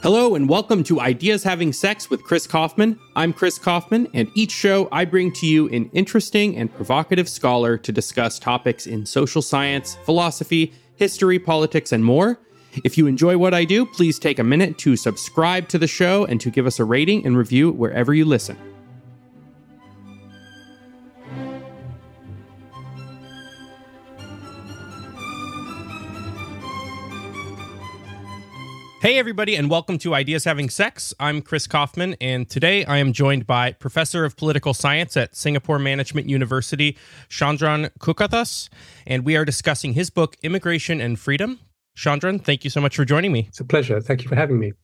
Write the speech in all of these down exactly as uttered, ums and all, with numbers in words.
Hello and welcome to Ideas Having Sex with Chris Kaufman. I'm Chris Kaufman, and each show I bring to you an interesting and provocative scholar to discuss topics in social science, philosophy, history, politics, and more. If you enjoy what I do, please take a minute to subscribe to the show and to give us a rating and review wherever you listen. Hey everybody, and welcome to Ideas Having Sex. I'm Chris Kaufman, and today I am joined by Professor of Political Science at Singapore Management University, Chandran Kukathas, and we are discussing his book, Immigration and Freedom. Chandran, thank you so much for joining me. It's a pleasure. Thank you for having me.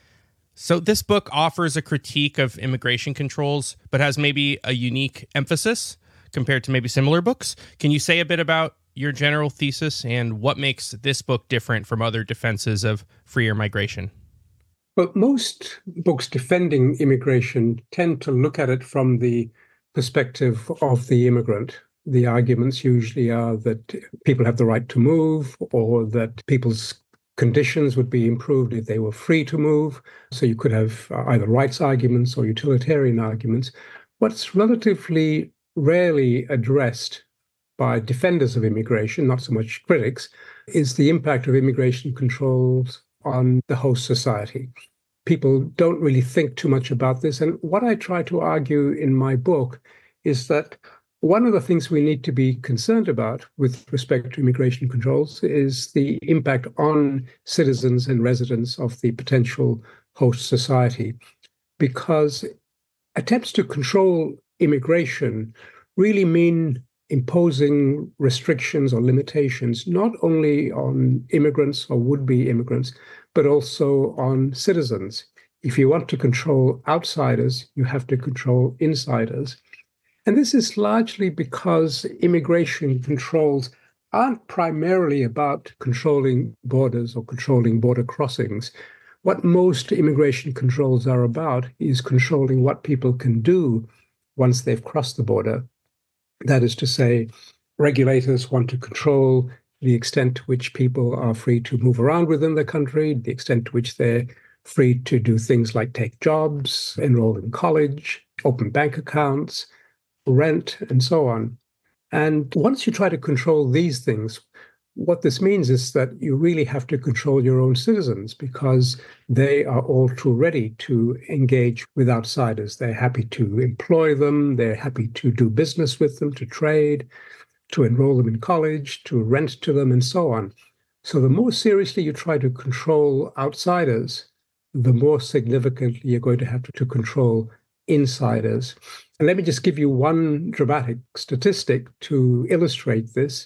So this book offers a critique of immigration controls, but has maybe a unique emphasis compared to maybe similar books. Can you say a bit about your general thesis and what makes this book different from other defenses of freer migration? Well, most books defending immigration tend to look at it from the perspective of the immigrant. The arguments usually are that people have the right to move, or that people's conditions would be improved if they were free to move. So you could have either rights arguments or utilitarian arguments. What's relatively rarely addressed by defenders of immigration, not so much critics, is the impact of immigration controls on the host society. People don't really think too much about this. And what I try to argue in my book is that one of the things we need to be concerned about with respect to immigration controls is the impact on citizens and residents of the potential host society, because attempts to control immigration really mean imposing restrictions or limitations not only on immigrants or would-be immigrants, but also on citizens. If you want to control outsiders, you have to control insiders. And this is largely because immigration controls aren't primarily about controlling borders or controlling border crossings. What most immigration controls are about is controlling what people can do once they've crossed the border. That is to say, regulators want to control the extent to which people are free to move around within the country, the extent to which they're free to do things like take jobs, enroll in college, open bank accounts, rent, and so on. And once you try to control these things, what this means is that you really have to control your own citizens, because they are all too ready to engage with outsiders. They're happy to employ them. They're happy to do business with them, to trade, to enroll them in college, to rent to them, and so on. So the more seriously you try to control outsiders, the more significantly you're going to have to, to control insiders. And let me just give you one dramatic statistic to illustrate this.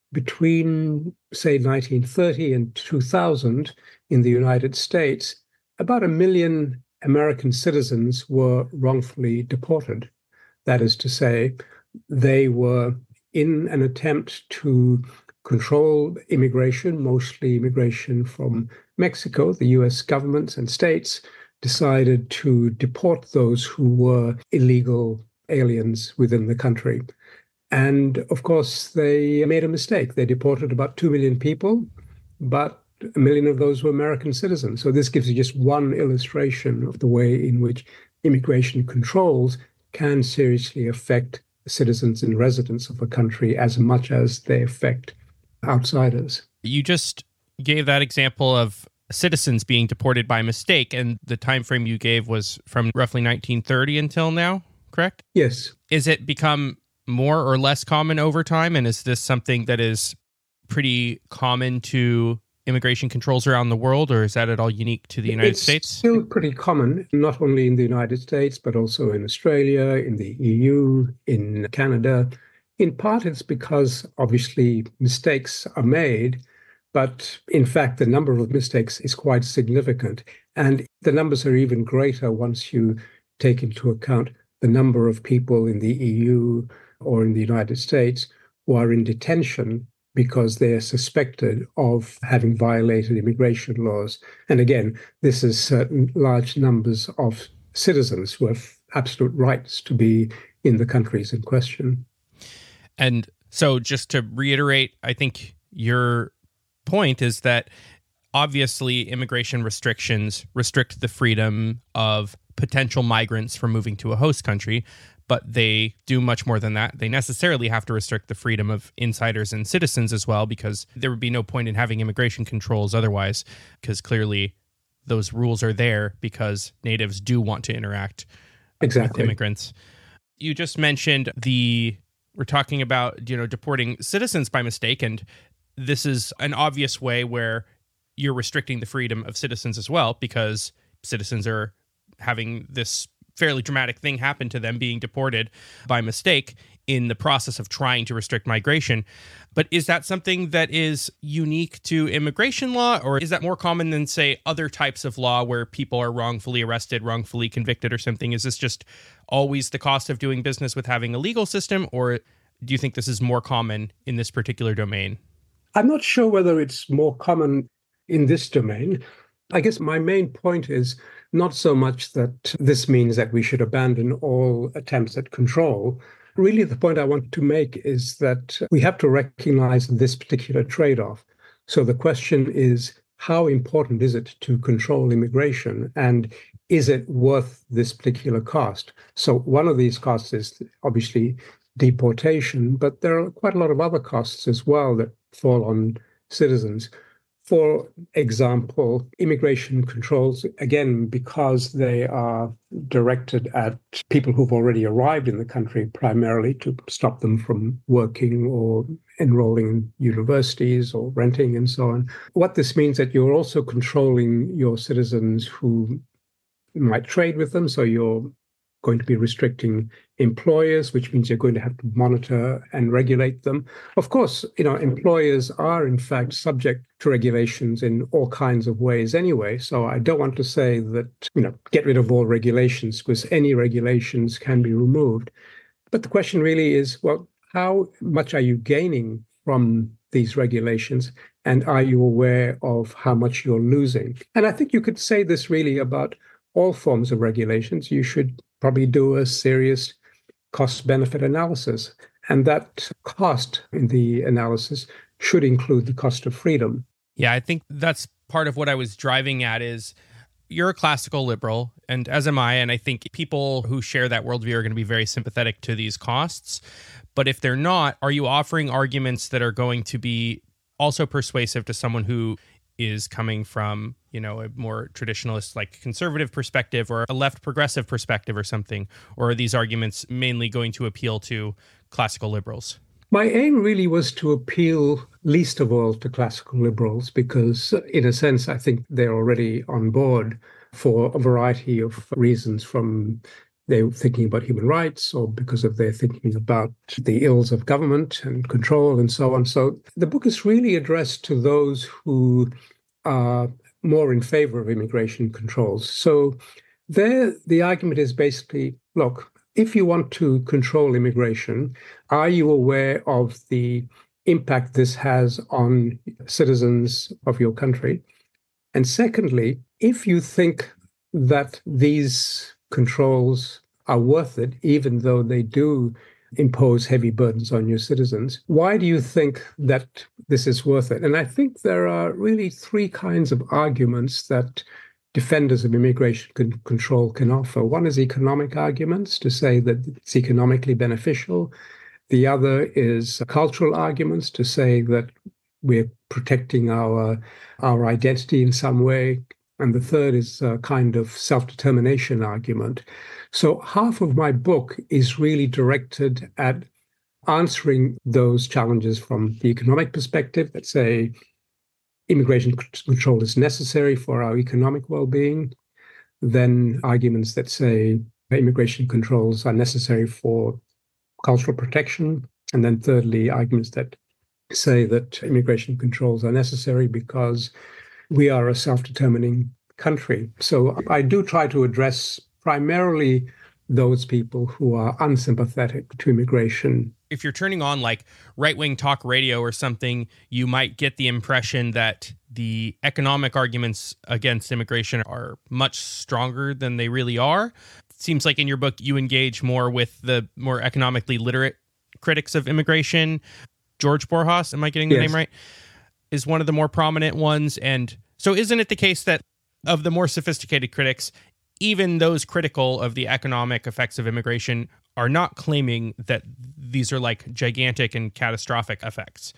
Between, say, nineteen thirty and two thousand in the United States, about a million American citizens were wrongfully deported. That is to say, they were in an attempt to control immigration, mostly immigration from Mexico. The U S governments and states decided to deport those who were illegal aliens within the country. And of course, they made a mistake. They deported about two million people, but a million of those were American citizens. So this gives you just one illustration of the way in which immigration controls can seriously affect citizens and residents of a country as much as they affect outsiders. You just gave that example of citizens being deported by mistake, and the time frame you gave was from roughly nineteen thirty until now, correct? Yes. Is it become more or less common over time? And is this something that is pretty common to immigration controls around the world, or is that at all unique to the United it's States? It's still pretty common, not only in the United States, but also in Australia, in the E U, in Canada. In part, it's because obviously mistakes are made, but in fact, the number of mistakes is quite significant. And the numbers are even greater once you take into account the number of people in the E U or in the United States who are in detention because they are suspected of having violated immigration laws. And again, this is certain large numbers of citizens who have absolute rights to be in the countries in question. And so just to reiterate, I think your point is that obviously immigration restrictions restrict the freedom of potential migrants from moving to a host country, but they do much more than that. They necessarily have to restrict the freedom of insiders and citizens as well, because there would be no point in having immigration controls otherwise, because clearly those rules are there because natives do want to interact exactly. with immigrants. You just mentioned the, we're talking about, you know, deporting citizens by mistake, and this is an obvious way where you're restricting the freedom of citizens as well, because citizens are having this fairly dramatic thing happen to them, being deported by mistake in the process of trying to restrict migration. But is that something that is unique to immigration law, or is that more common than, say, other types of law where people are wrongfully arrested, wrongfully convicted or something? Is this just always the cost of doing business with having a legal system, or do you think this is more common in this particular domain? I'm not sure whether it's more common in this domain. I guess my main point is not so much that this means that we should abandon all attempts at control. Really, the point I want to make is that we have to recognize this particular trade-off. So the question is, how important is it to control immigration, and is it worth this particular cost? So one of these costs is obviously deportation, but there are quite a lot of other costs as well that fall on citizens. For example, immigration controls, again, because they are directed at people who've already arrived in the country primarily to stop them from working or enrolling in universities or renting and so on. What this means that you're also controlling your citizens who might trade with them. So you're going to be restricting employers, which means you're going to have to monitor and regulate them. Of course, you know, employers are in fact subject to regulations in all kinds of ways anyway. So I don't want to say that, you know, get rid of all regulations, because any regulations can be removed. But the question really is, well, how much are you gaining from these regulations? And are you aware of how much you're losing? And I think you could say this really about all forms of regulations. You should probably do a serious cost-benefit analysis. And that cost in the analysis should include the cost of freedom. Yeah, I think that's part of what I was driving at is you're a classical liberal, and as am I, and I think people who share that worldview are going to be very sympathetic to these costs. But if they're not, are you offering arguments that are going to be also persuasive to someone who is coming from, you know, a more traditionalist, like conservative perspective or a left progressive perspective or something? Or are these arguments mainly going to appeal to classical liberals? My aim really was to appeal least of all to classical liberals, because in a sense, I think they're already on board for a variety of reasons, from they're thinking about human rights or because of their thinking about the ills of government and control and so on. So the book is really addressed to those who are more in favor of immigration controls. So there, the argument is basically, look, if you want to control immigration, are you aware of the impact this has on citizens of your country? And secondly, if you think that these controls are worth it, even though they do impose heavy burdens on your citizens, why do you think that this is worth it? And I think there are really three kinds of arguments that defenders of immigration con- control can offer. One is economic arguments, to say that it's economically beneficial. The other is cultural arguments, to say that we're protecting our, our identity in some way. And the third is a kind of self-determination argument. So half of my book is really directed at answering those challenges from the economic perspective, that say immigration control is necessary for our economic well-being, then arguments that say immigration controls are necessary for cultural protection, and then thirdly, arguments that say that immigration controls are necessary because we are a self-determining country. So I do try to address primarily those people who are unsympathetic to immigration. If you're turning on like right-wing talk radio or something, you might get the impression that the economic arguments against immigration are much stronger than they really are. It seems like in your book, you engage more with the more economically literate critics of immigration. George Borjas, am I getting the yes. name right? Is one of the more prominent ones. And So isn't it the case that of the more sophisticated critics, even those critical of the economic effects of immigration are not claiming that these are like gigantic and catastrophic effects?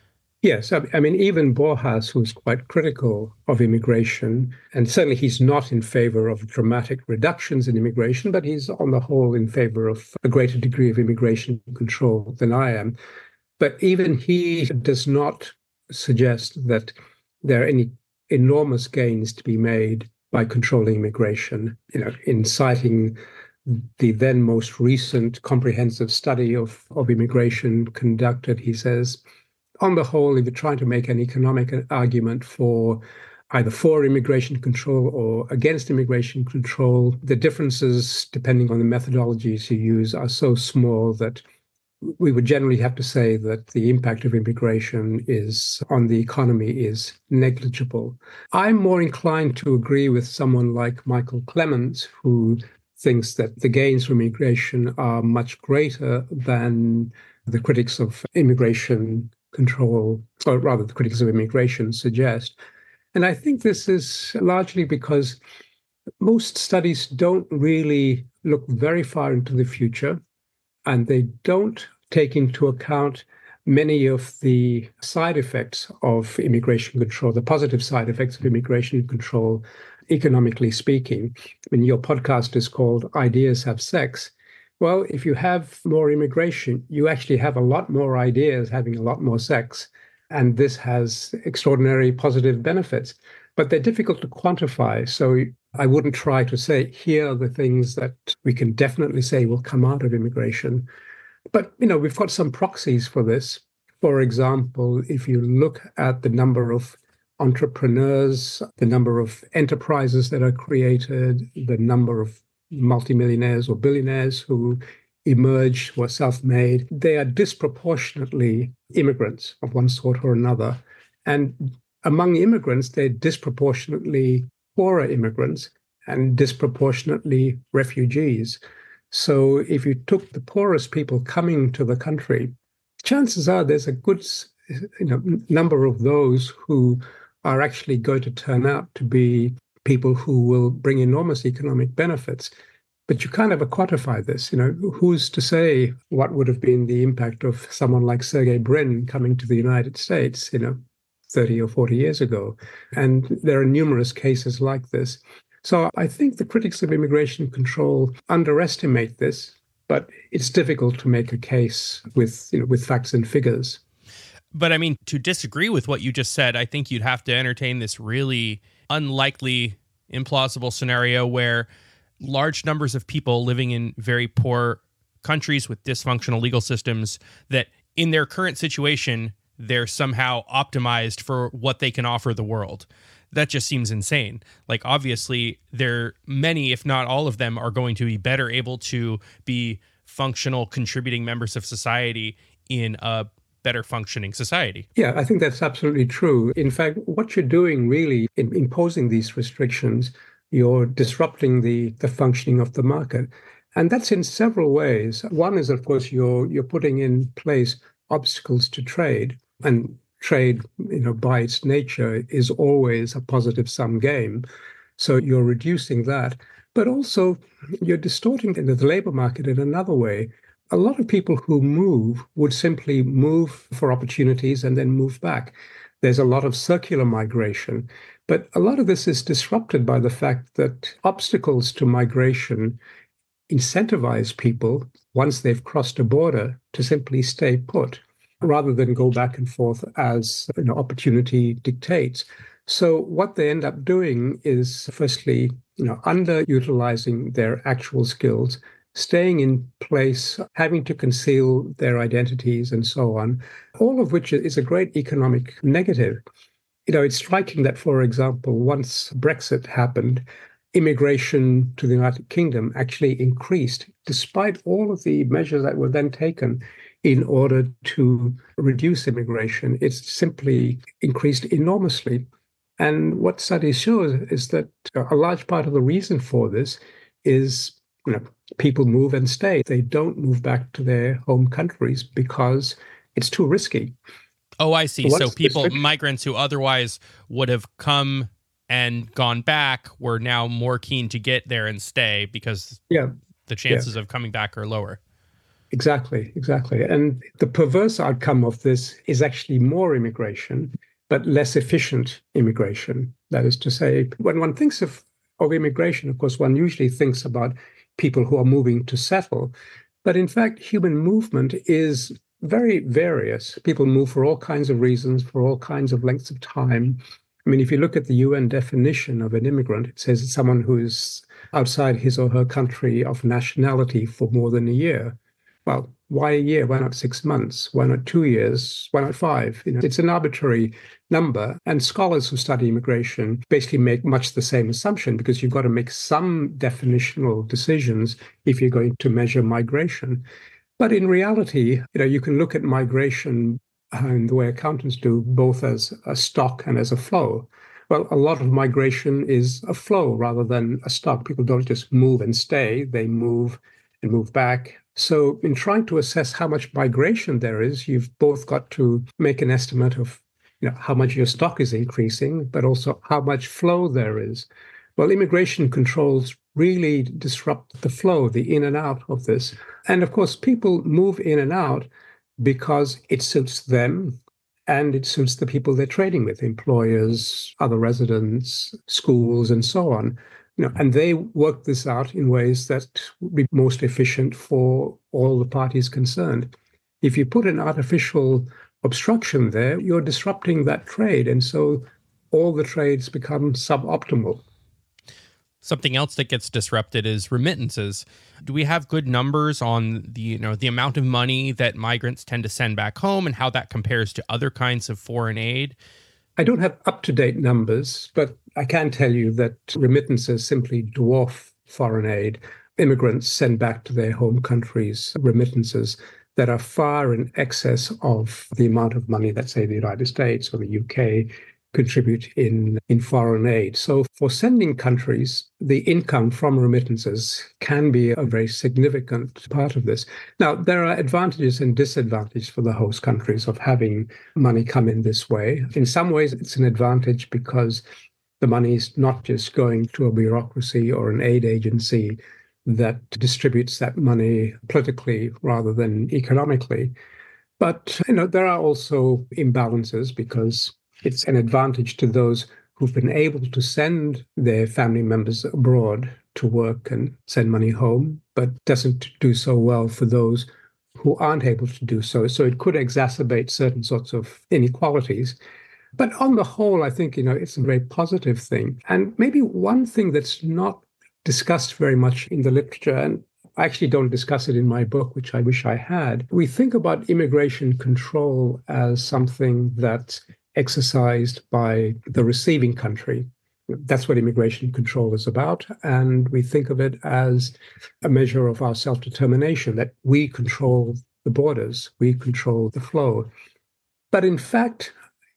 Yes, I I mean, even Borjas, who's quite critical of immigration, and certainly he's not in favor of dramatic reductions in immigration, but he's on the whole in favor of a greater degree of immigration control than I am. But even he does not suggest that there are any enormous gains to be made by controlling immigration. You know, in citing the then most recent comprehensive study of, of immigration conducted, he says, on the whole, if you're trying to make an economic argument for either for immigration control or against immigration control, the differences, depending on the methodologies you use, are so small that we would generally have to say that the impact of immigration is on the economy is negligible. I'm more inclined to agree with someone like Michael Clemens, who thinks that the gains from immigration are much greater than the critics of immigration control, or rather the critics of immigration suggest. And I think this is largely because most studies don't really look very far into the future, and they don't take into account many of the side effects of immigration control, the positive side effects of immigration control, economically speaking. I mean, your podcast is called Ideas Have Sex. Well, if you have more immigration, you actually have a lot more ideas having a lot more sex, and this has extraordinary positive benefits. But they're difficult to quantify, so I wouldn't try to say, here are the things that we can definitely say will come out of immigration. But, you know, we've got some proxies for this. For example, if you look at the number of entrepreneurs, the number of enterprises that are created, the number of multimillionaires or billionaires who emerged, who are self-made, they are disproportionately immigrants of one sort or another. And among immigrants, they're disproportionately poorer immigrants and disproportionately refugees. So if you took the poorest people coming to the country, chances are there's a good you know, number of those who are actually going to turn out to be people who will bring enormous economic benefits. But you can't ever quantify this. You know, who's to say what would have been the impact of someone like Sergey Brin coming to the United States, you know, thirty or forty years ago? And there are numerous cases like this. So I think the critics of immigration control underestimate this, but it's difficult to make a case with, you know, with facts and figures. But I mean, to disagree with what you just said, I think you'd have to entertain this really unlikely, implausible scenario where large numbers of people living in very poor countries with dysfunctional legal systems, that in their current situation, they're somehow optimized for what they can offer the world. That just seems insane. Like, obviously, there many, if not all of them, are going to be better able to be functional, contributing members of society in a better functioning society. Yeah, I think that's absolutely true. In fact, what you're doing really in imposing these restrictions, you're disrupting the, the functioning of the market. And that's in several ways. One is, of course, you're you're putting in place obstacles to trade. And trade, you know, by its nature is always a positive sum game. So you're reducing that. But also you're distorting the labor market in another way. A lot of people who move would simply move for opportunities and then move back. There's a lot of circular migration. But a lot of this is disrupted by the fact that obstacles to migration incentivize people, once they've crossed a border, to simply stay put, rather than go back and forth as, you know, opportunity dictates. So what they end up doing is, firstly, you know, underutilizing their actual skills, staying in place, having to conceal their identities and so on, all of which is a great economic negative. You know, it's striking that, for example, once Brexit happened, immigration to the United Kingdom actually increased, despite all of the measures that were then taken in order to reduce immigration. It's simply increased enormously. And what studies show is that a large part of the reason for this is, you know, people move and stay. They don't move back to their home countries because it's too risky. Oh, I see. But So once people, restrict- migrants who otherwise would have come and gone back were now more keen to get there and stay because yeah, the yeah. chances of coming back are lower. Exactly, exactly. And the perverse outcome of this is actually more immigration, but less efficient immigration. That is to say, when one thinks of, of immigration, of course, one usually thinks about people who are moving to settle. But in fact, human movement is very various. People move for all kinds of reasons, for all kinds of lengths of time. I mean, if you look at the U N definition of an immigrant, it says it's someone who is outside his or her country of nationality for more than a year. Well, why a year? Why not six months? Why not two years? Why not five? You know, it's an arbitrary number. And scholars who study immigration basically make much the same assumption because you've got to make some definitional decisions if you're going to measure migration. But in reality, you know, you can look at migration in the way accountants do, both as a stock and as a flow. Well, a lot of migration is a flow rather than a stock. People don't just move and stay, they move and move back. So in trying to assess how much migration there is, you've both got to make an estimate of, you know, how much your stock is increasing, but also how much flow there is. Well, immigration controls really disrupt the flow, the in and out of this. And of course, people move in and out because it suits them and it suits the people they're trading with, employers, other residents, schools, and so on. You know, and they work this out in ways that would be most efficient for all the parties concerned. If you put an artificial obstruction there, you're disrupting that trade. And so all the trades become suboptimal. Something else that gets disrupted is remittances. Do we have good numbers on the, you know, the amount of money that migrants tend to send back home and how that compares to other kinds of foreign aid? I don't have up-to-date numbers, but I can tell you that remittances simply dwarf foreign aid. Immigrants send back to their home countries remittances that are far in excess of the amount of money that, say, the United States or the U K contribute in, in foreign aid. So for sending countries, the income from remittances can be a very significant part of this. Now, there are advantages and disadvantages for the host countries of having money come in this way. In some ways, it's an advantage because the money is not just going to a bureaucracy or an aid agency that distributes that money politically rather than economically. But, you know, there are also imbalances because it's an advantage to those who've been able to send their family members abroad to work and send money home, but doesn't do so well for those who aren't able to do so. So it could exacerbate certain sorts of inequalities. But on the whole, I think, you know, it's a very positive thing. And maybe one thing that's not discussed very much in the literature, and I actually don't discuss it in my book, which I wish I had, we think about immigration control as something that's exercised by the receiving country. That's what immigration control is about. And we think of it as a measure of our self-determination, that we control the borders, we control the flow. But in fact,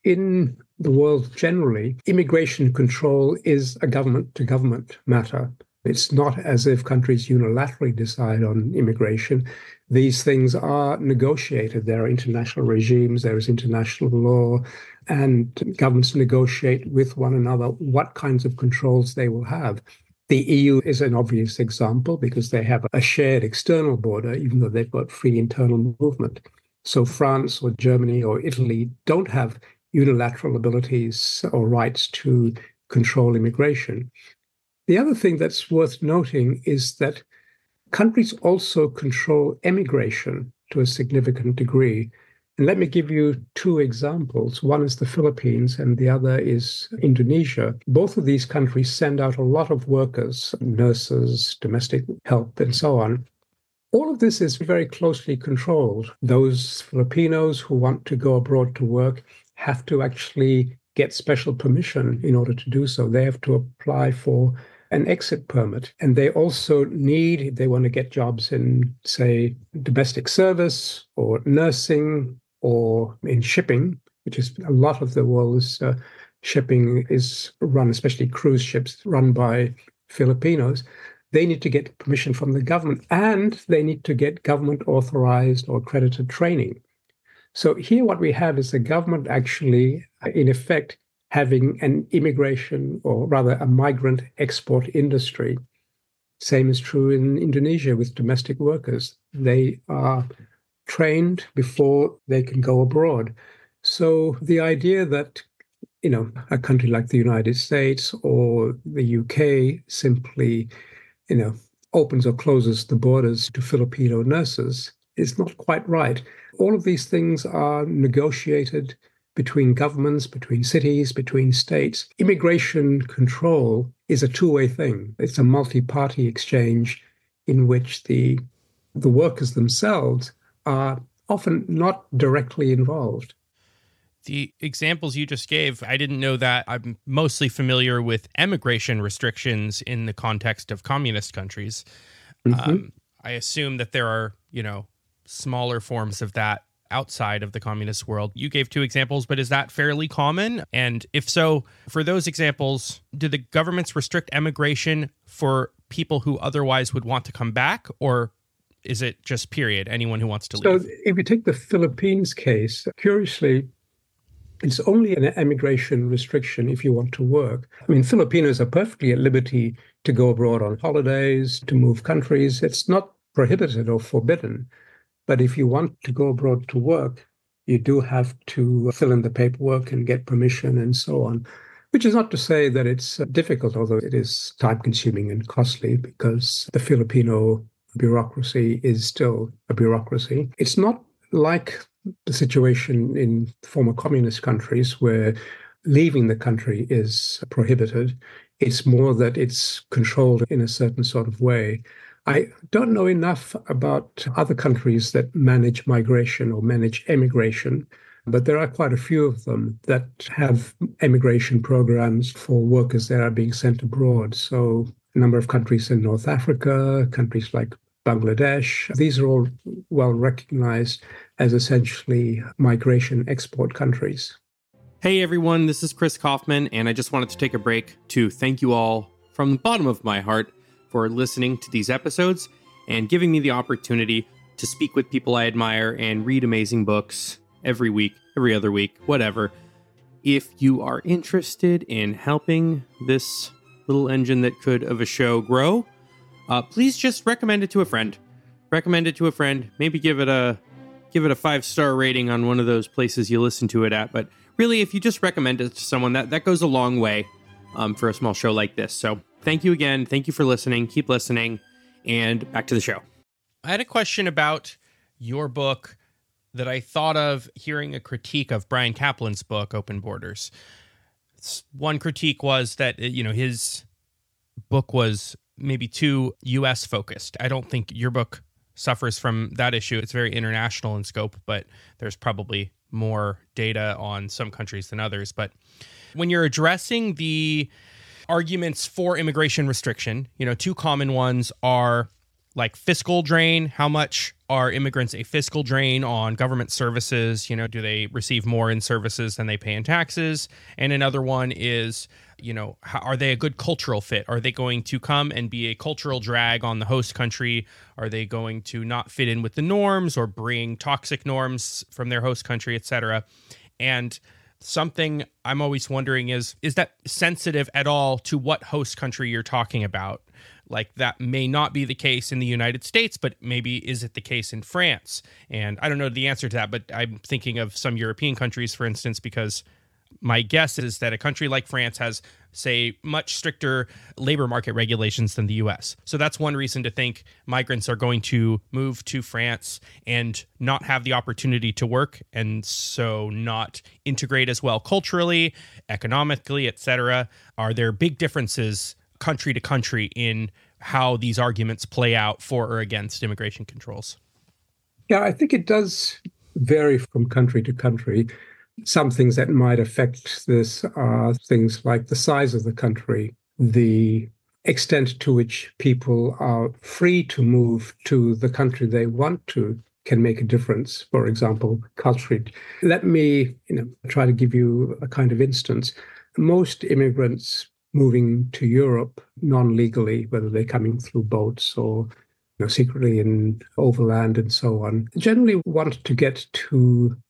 in the world generally, immigration control is a government-to-government matter. It's not as if countries unilaterally decide on immigration. These things are negotiated. There are international regimes, there is international law, and governments negotiate with one another what kinds of controls they will have. The E U is an obvious example because they have a shared external border, even though they've got free internal movement. So France or Germany or Italy don't have unilateral abilities or rights to control immigration. The other thing that's worth noting is that countries also control emigration to a significant degree. And let me give you two examples. One is the Philippines and the other is Indonesia. Both of these countries send out a lot of workers, nurses, domestic help, and so on. All of this is very closely controlled. Those Filipinos who want to go abroad to work have to actually get special permission in order to do so. They have to apply for an exit permit. And they also need, if they want to get jobs in, say, domestic service or nursing or in shipping, which is a lot of the world's uh, shipping is run, especially cruise ships, run by Filipinos. They need to get permission from the government and they need to get government authorized or accredited training. So here what we have is the government actually, in effect, having an immigration, or rather a migrant export industry. Same is true in Indonesia with domestic workers. They are trained before they can go abroad. So the idea that, you know, a country like the United States or the U K simply, you know, opens or closes the borders to Filipino nurses is not quite right. All of these things are negotiated between governments, between cities, between states. Immigration control is a two-way thing. It's a multi-party exchange in which the the workers themselves are often not directly involved. The examples you just gave, I didn't know that. I'm mostly familiar with emigration restrictions in the context of communist countries. Mm-hmm. Um, I assume that there are, you know, smaller forms of that outside of the communist world. You gave two examples, but is that fairly common? And if so, for those examples, do the governments restrict emigration for people who otherwise would want to come back, or is it just period, anyone who wants to leave? So if you take the Philippines case, curiously, it's only an emigration restriction if you want to work. I mean, Filipinos are perfectly at liberty to go abroad on holidays, to move countries. It's not prohibited or forbidden. But if you want to go abroad to work, you do have to fill in the paperwork and get permission and so on, which is not to say that it's difficult, although it is time-consuming and costly because the Filipino bureaucracy is still a bureaucracy. It's not like the situation in former communist countries where leaving the country is prohibited. It's more that it's controlled in a certain sort of way. I don't know enough about other countries that manage migration or manage emigration, but there are quite a few of them that have emigration programs for workers that are being sent abroad. So a number of countries in North Africa, countries like Bangladesh, these are all well recognized as essentially migration export countries. Hey everyone, this is Chris Kaufman, and I just wanted to take a break to thank you all from the bottom of my heart for listening to these episodes and giving me the opportunity to speak with people I admire and read amazing books every week, every other week, whatever. If you are interested in helping this little engine that could of a show grow, uh, please just recommend it to a friend. Recommend it to a friend. Maybe give it a give it a five-star rating on one of those places you listen to it at. But really, if you just recommend it to someone, that, that goes a long way um, for a small show like this. So thank you again. Thank you for listening. Keep listening. And back to the show. I had a question about your book that I thought of hearing a critique of Bryan Caplan's book, Open Borders. One critique was that, you know, his book was maybe too U S focused. I don't think your book suffers from that issue. It's very international in scope, but there's probably more data on some countries than others. But when you're addressing the arguments for immigration restriction, you know, two common ones are like fiscal drain. How much are immigrants a fiscal drain on government services? You know, do they receive more in services than they pay in taxes? And another one is, you know, how, are they a good cultural fit? Are they going to come and be a cultural drag on the host country? Are they going to not fit in with the norms or bring toxic norms from their host country, et cetera? And something I'm always wondering is, is that sensitive at all to what host country you're talking about? Like, that may not be the case in the United States, but maybe is it the case in France? And I don't know the answer to that, but I'm thinking of some European countries, for instance, because my guess is that a country like France has, say, much stricter labor market regulations than the U S. So that's one reason to think migrants are going to move to France and not have the opportunity to work, and so not integrate as well culturally, economically, et cetera. Are there big differences country to country in how these arguments play out for or against immigration controls? Yeah, I think it does vary from country to country. Some things that might affect this are things like the size of the country, the extent to which people are free to move to the country they want to can make a difference. For example, culturally. Let me, you know, try to give you a kind of instance. Most immigrants moving to Europe non-legally, whether they're coming through boats or, you know, secretly in overland and so on, generally want to get to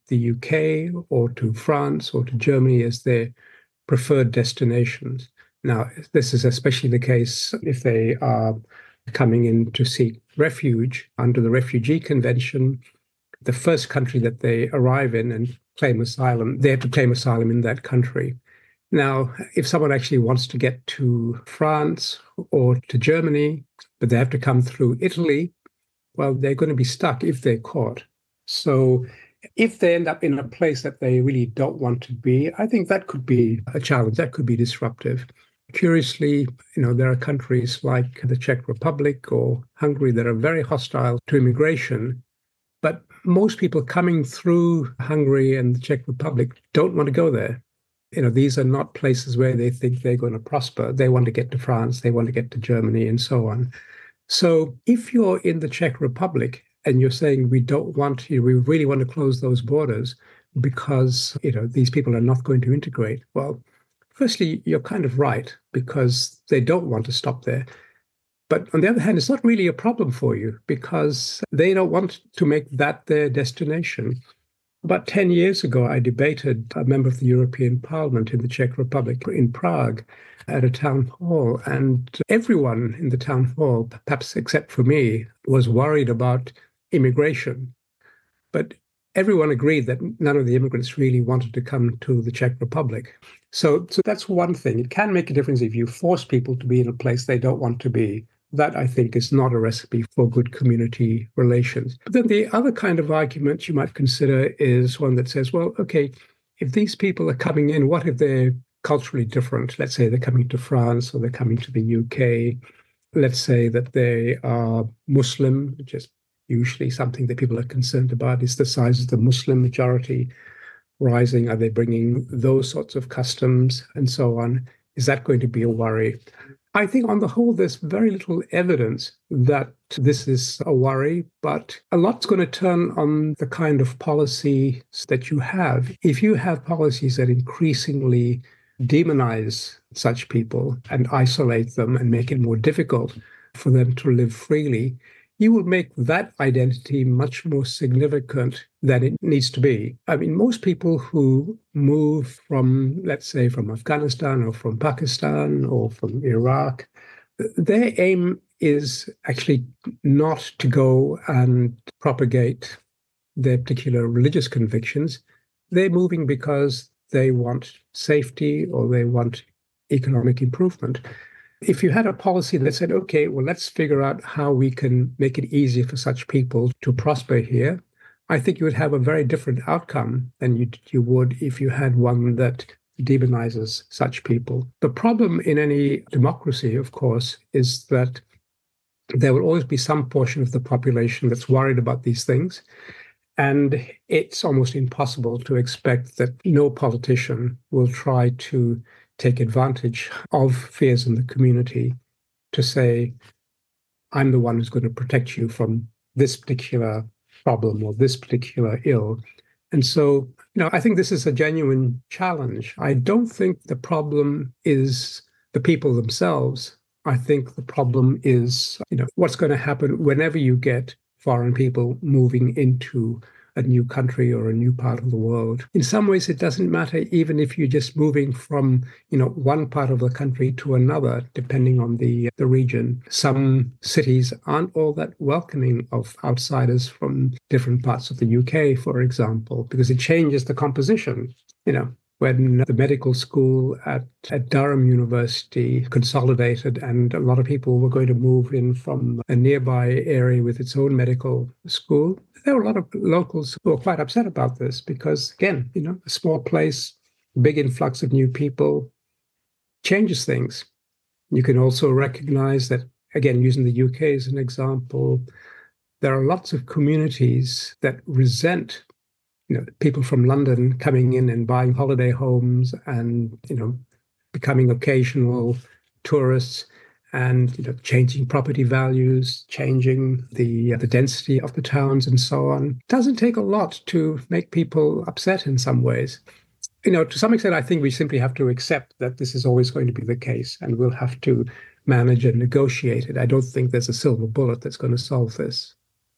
the U K or to France or to Germany as their preferred destinations. Now, this is especially the case if they are coming in to seek refuge under the Refugee Convention. The first country that they arrive in and claim asylum, they have to claim asylum in that country. Now, if someone actually wants to get to France or to Germany, but they have to come through Italy, well, they're going to be stuck if they're caught. So if they end up in a place that they really don't want to be, I think that could be a challenge. That could be disruptive. Curiously, you know, there are countries like the Czech Republic or Hungary that are very hostile to immigration, but most people coming through Hungary and the Czech Republic don't want to go there. You know, these are not places where they think they're going to prosper. They want to get to France, they want to get to Germany, and so on. So if you're in the Czech Republic and you're saying we don't want you, we really want to close those borders because, you know, these people are not going to integrate, well, firstly, you're kind of right because they don't want to stop there. But on the other hand, it's not really a problem for you because they don't want to make that their destination. About ten years ago, I debated a member of the European Parliament in the Czech Republic in Prague at a town hall. And everyone in the town hall, perhaps except for me, was worried about immigration. But everyone agreed that none of the immigrants really wanted to come to the Czech Republic. So, so that's one thing. It can make a difference if you force people to be in a place they don't want to be. That, I think, is not a recipe for good community relations. But then the other kind of argument you might consider is one that says, well, okay, if these people are coming in, what if they're culturally different? Let's say they're coming to France or they're coming to the U K. Let's say that they are Muslim, which is usually something that people are concerned about. Is the size of the Muslim majority rising? Are they bringing those sorts of customs and so on? Is that going to be a worry? I think on the whole, there's very little evidence that this is a worry, but a lot's going to turn on the kind of policies that you have. If you have policies that increasingly demonize such people and isolate them and make it more difficult for them to live freely, you will make that identity much more significant than it needs to be. I mean, most people who move from, let's say, from Afghanistan or from Pakistan or from Iraq, their aim is actually not to go and propagate their particular religious convictions. They're moving because they want safety or they want economic improvement. If you had a policy that said, okay, well, let's figure out how we can make it easier for such people to prosper here, I think you would have a very different outcome than you, you would if you had one that demonizes such people. The problem in any democracy, of course, is that there will always be some portion of the population that's worried about these things. And it's almost impossible to expect that no politician will try to take advantage of fears in the community to say, I'm the one who's going to protect you from this particular problem or this particular ill. And so, you know, I think this is a genuine challenge. I don't think the problem is the people themselves. I think the problem is, you know, what's going to happen whenever you get foreign people moving into a new country or a new part of the world. In some ways, it doesn't matter even if you're just moving from, you know, one part of the country to another, depending on the, the region. Some cities aren't all that welcoming of outsiders from different parts of the U K, for example, because it changes the composition. You know, when the medical school at, at Durham University consolidated and a lot of people were going to move in from a nearby area with its own medical school, there were a lot of locals who were quite upset about this because, again, you know, a small place, big influx of new people changes things. You can also recognize that, again, using the U K as an example, there are lots of communities that resent, you know, people from London coming in and buying holiday homes and, you know, becoming occasional tourists and, you know, changing property values, changing the uh, the density of the towns and so on. It doesn't take a lot to make people upset in some ways. You know, to some extent, I think we simply have to accept that this is always going to be the case and we'll have to manage and negotiate it. I don't think there's a silver bullet that's going to solve this.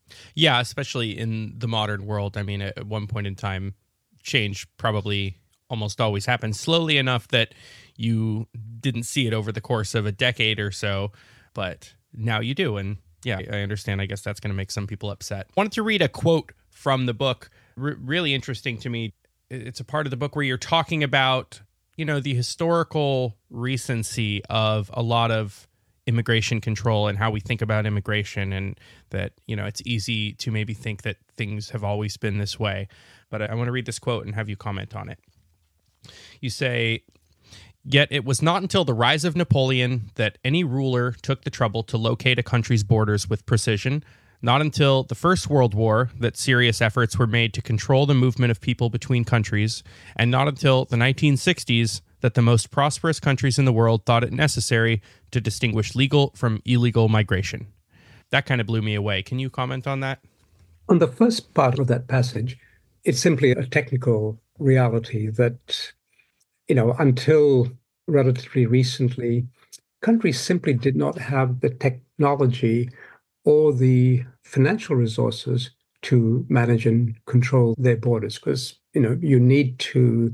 Yeah, especially in the modern world. I mean, at one point in time, change probably almost always happens slowly enough that you didn't see it over the course of a decade or so, but now you do. And yeah, I understand. I guess that's going to make some people upset. Wanted to read a quote from the book. R- really interesting to me. It's a part of the book where you're talking about, you know, the historical recency of a lot of immigration control and how we think about immigration, and that, you know, it's easy to maybe think that things have always been this way. But I, I want to read this quote and have you comment on it. You say, "Yet it was not until the rise of Napoleon that any ruler took the trouble to locate a country's borders with precision, not until the First World War that serious efforts were made to control the movement of people between countries, and not until the nineteen sixties that the most prosperous countries in the world thought it necessary to distinguish legal from illegal migration." That kind of blew me away. Can you comment on that? On the first part of that passage, it's simply a technical reality that, you know, until relatively recently, countries simply did not have the technology or the financial resources to manage and control their borders, because, you know, you need to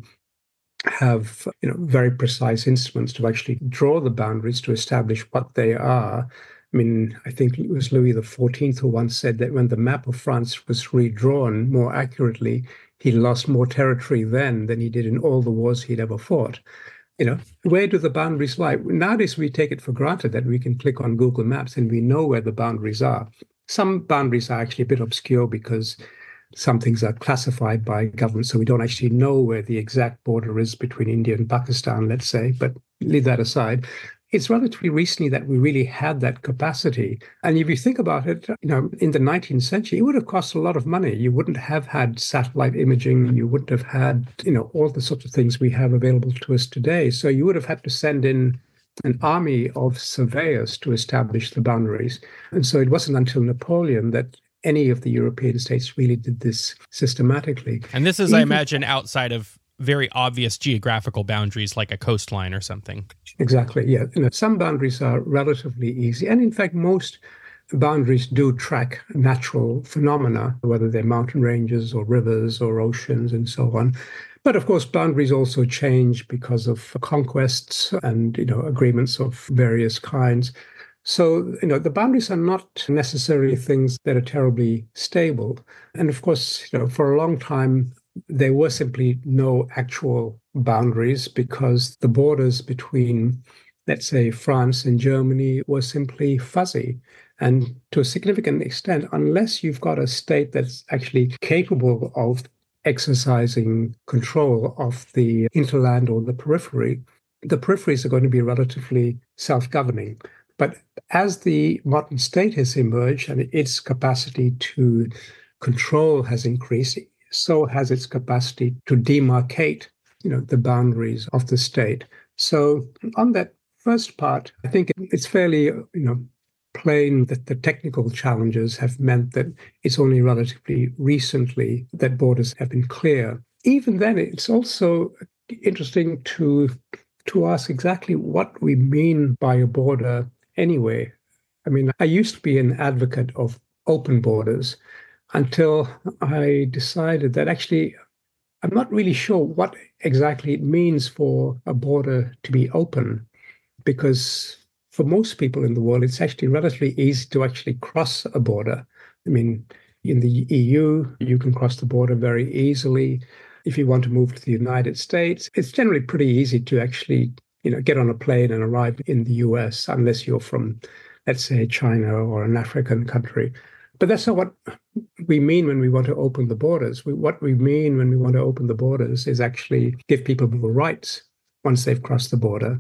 have, you know, very precise instruments to actually draw the boundaries to establish what they are. I mean, I think it was Louis the fourteenth who once said that when the map of France was redrawn more accurately, he lost more territory then than he did in all the wars he'd ever fought. You know, where do the boundaries lie? Nowadays, we take it for granted that we can click on Google Maps and we know where the boundaries are. Some boundaries are actually a bit obscure because some things are classified by government, so we don't actually know where the exact border is between India and Pakistan, let's say, but leave that aside. It's relatively recently that we really had that capacity. And if you think about it, you know, in the nineteenth century, it would have cost a lot of money. You wouldn't have had satellite imaging. You wouldn't have had, you know, all the sorts of things we have available to us today. So you would have had to send in an army of surveyors to establish the boundaries. And so it wasn't until Napoleon that any of the European states really did this systematically. And this is, Even, I imagine, outside of very obvious geographical boundaries like a coastline or something. Exactly, yeah. You know, some boundaries are relatively easy. And in fact, most boundaries do track natural phenomena, whether they're mountain ranges or rivers or oceans and so on. But of course, boundaries also change because of conquests and, you know, agreements of various kinds. So, you know, the boundaries are not necessarily things that are terribly stable. And of course, you know, for a long time, there were simply no actual boundaries because the borders between, let's say, France and Germany were simply fuzzy. And to a significant extent, unless you've got a state that's actually capable of exercising control of the hinterland or the periphery, the peripheries are going to be relatively self-governing. But as the modern state has emerged and its capacity to control has increased, so has its capacity to demarcate, you know, the boundaries of the state. So on that first part, I think it's fairly, you know, plain that the technical challenges have meant that it's only relatively recently that borders have been clear. Even then, it's also interesting to to ask exactly what we mean by a border anyway. I mean, I used to be an advocate of open borders until I decided that actually I'm not really sure what exactly it means for a border to be open, because for most people in the world, it's actually relatively easy to actually cross a border. I mean, in the E U, you can cross the border very easily. If you want to move to the United States, it's generally pretty easy to actually, you know, get on a plane and arrive in the U S, unless you're from, let's say, China or an African country. But that's not what we mean when we want to open the borders. We, what we mean when we want to open the borders is actually give people more rights once they've crossed the border.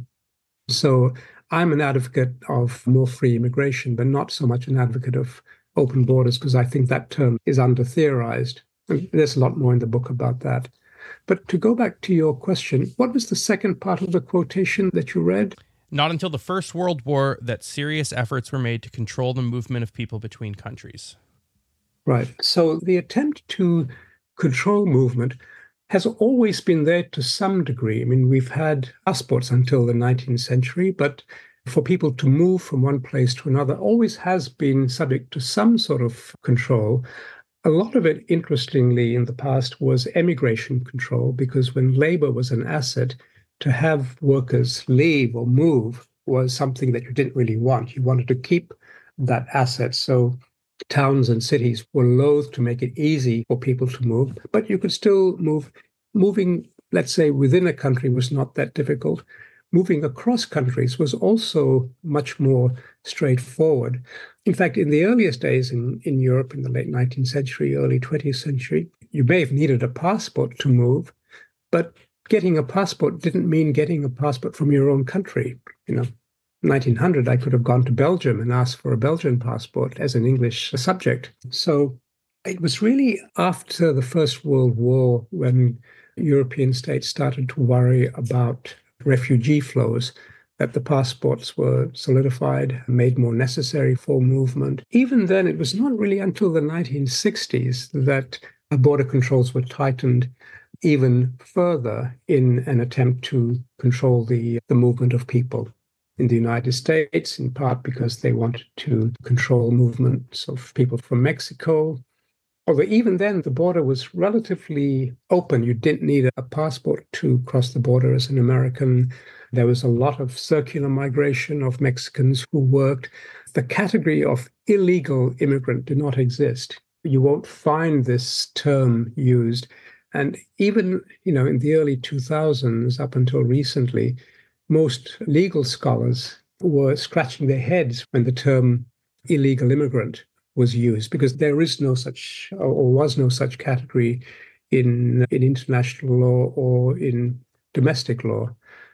So I'm an advocate of more free immigration, but not so much an advocate of open borders, because I think that term is under-theorized. And there's a lot more in the book about that. But to go back to your question, what was the second part of the quotation that you read? Not until the First World War that serious efforts were made to control the movement of people between countries. Right. So the attempt to control movement has always been there to some degree. I mean, we've had passports until the nineteenth century, but for people to move from one place to another always has been subject to some sort of control. A lot of it, interestingly, in the past was emigration control, because when labor was an asset, to have workers leave or move was something that you didn't really want. You wanted to keep that asset. So towns and cities were loath to make it easy for people to move, but you could still move. Moving, let's say, within a country was not that difficult. Moving across countries was also much more straightforward. In fact, in the earliest days in, in Europe, in the late nineteenth century, early twentieth century, you may have needed a passport to move, but getting a passport didn't mean getting a passport from your own country. You know, nineteen hundred, I could have gone to Belgium and asked for a Belgian passport as an English subject. So it was really after the First World War when European states started to worry about refugee flows that the passports were solidified, made more necessary for movement. Even then, it was not really until the nineteen sixties that border controls were tightened even further in an attempt to control the, the movement of people in the United States, in part because they wanted to control movements of people from Mexico. Although even then, the border was relatively open. You didn't need a passport to cross the border as an American. There was a lot of circular migration of Mexicans who worked. The category of illegal immigrant did not exist. You won't find this term used. And even, you know, in the early two thousands, up until recently, most legal scholars were scratching their heads when the term illegal immigrant was used, because there is no such, or was no such category in, in international law or in domestic law.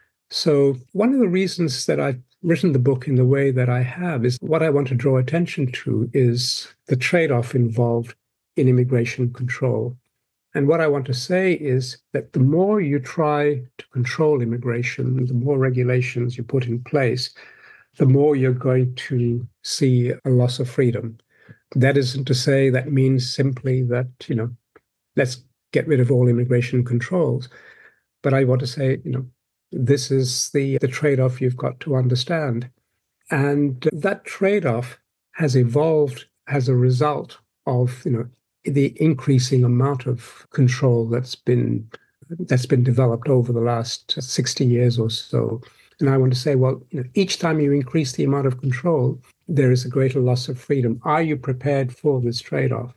So one of the reasons that I've written the book in the way that I have is what I want to draw attention to is the trade-off involved in immigration control. And what I want to say is that the more you try to control immigration, the more regulations you put in place, the more you're going to see a loss of freedom. That isn't to say that means simply that, you know, let's get rid of all immigration controls. But I want to say, you know, this is the, the trade-off you've got to understand. And that trade-off has evolved as a result of, you know, the increasing amount of control that's been that's been developed over the last sixty years or so. And I want to say, well, you know, each time you increase the amount of control, there is a greater loss of freedom. Are you prepared for this trade-off?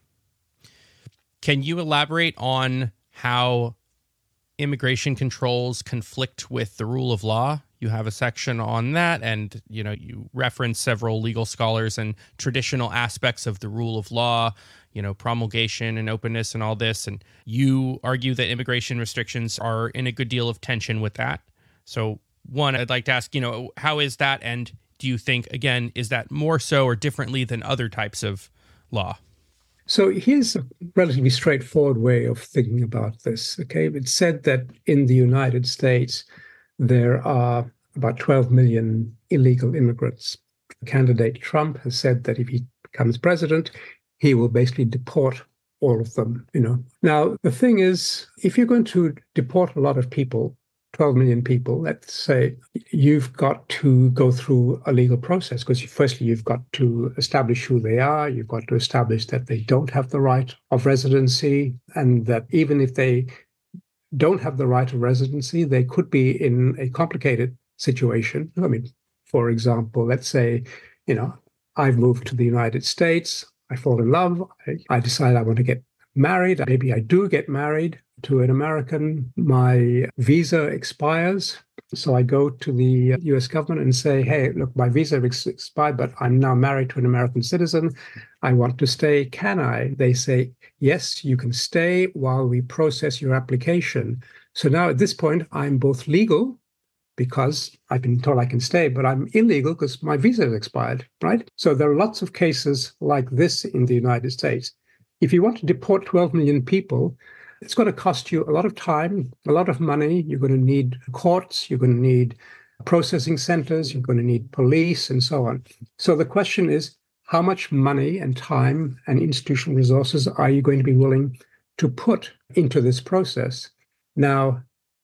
Can you elaborate on how immigration controls conflict with the rule of law? You have a section on that, and you know you reference several legal scholars and traditional aspects of the rule of law, you know, promulgation and openness and all this, and you argue that immigration restrictions are in a good deal of tension with that. So one, I'd like to ask, you know, how is that, and do you think, again, is that more so or differently than other types of law? So here's a relatively straightforward way of thinking about this. Okay, it's said that in the United States, there are about twelve million illegal immigrants. Candidate Trump has said that if he becomes president, he will basically deport all of them, you know. Now, the thing is, if you're going to deport a lot of people, twelve million people, let's say, you've got to go through a legal process, because firstly, you've got to establish who they are. You've got to establish that they don't have the right of residency, and that even if they don't have the right of residency, they could be in a complicated situation. I mean, for example, let's say, you know, I've moved to the United States, I fall in love, I, I decide I want to get married, maybe I do get married to an American, my visa expires, so I go to the U S government and say, hey, look, my visa ex- expired, but I'm now married to an American citizen, I want to stay, can I? They say, yes, you can stay while we process your application. So now at this point, I'm both legal, because I've been told I can stay, but I'm illegal because my visa has expired, right? So there are lots of cases like this in the United States. If you want to deport twelve million people, it's going to cost you a lot of time, a lot of money. You're going to need courts, you're going to need processing centers, you're going to need police, and so on. So the question is, how much money and time and institutional resources are you going to be willing to put into this process? Now,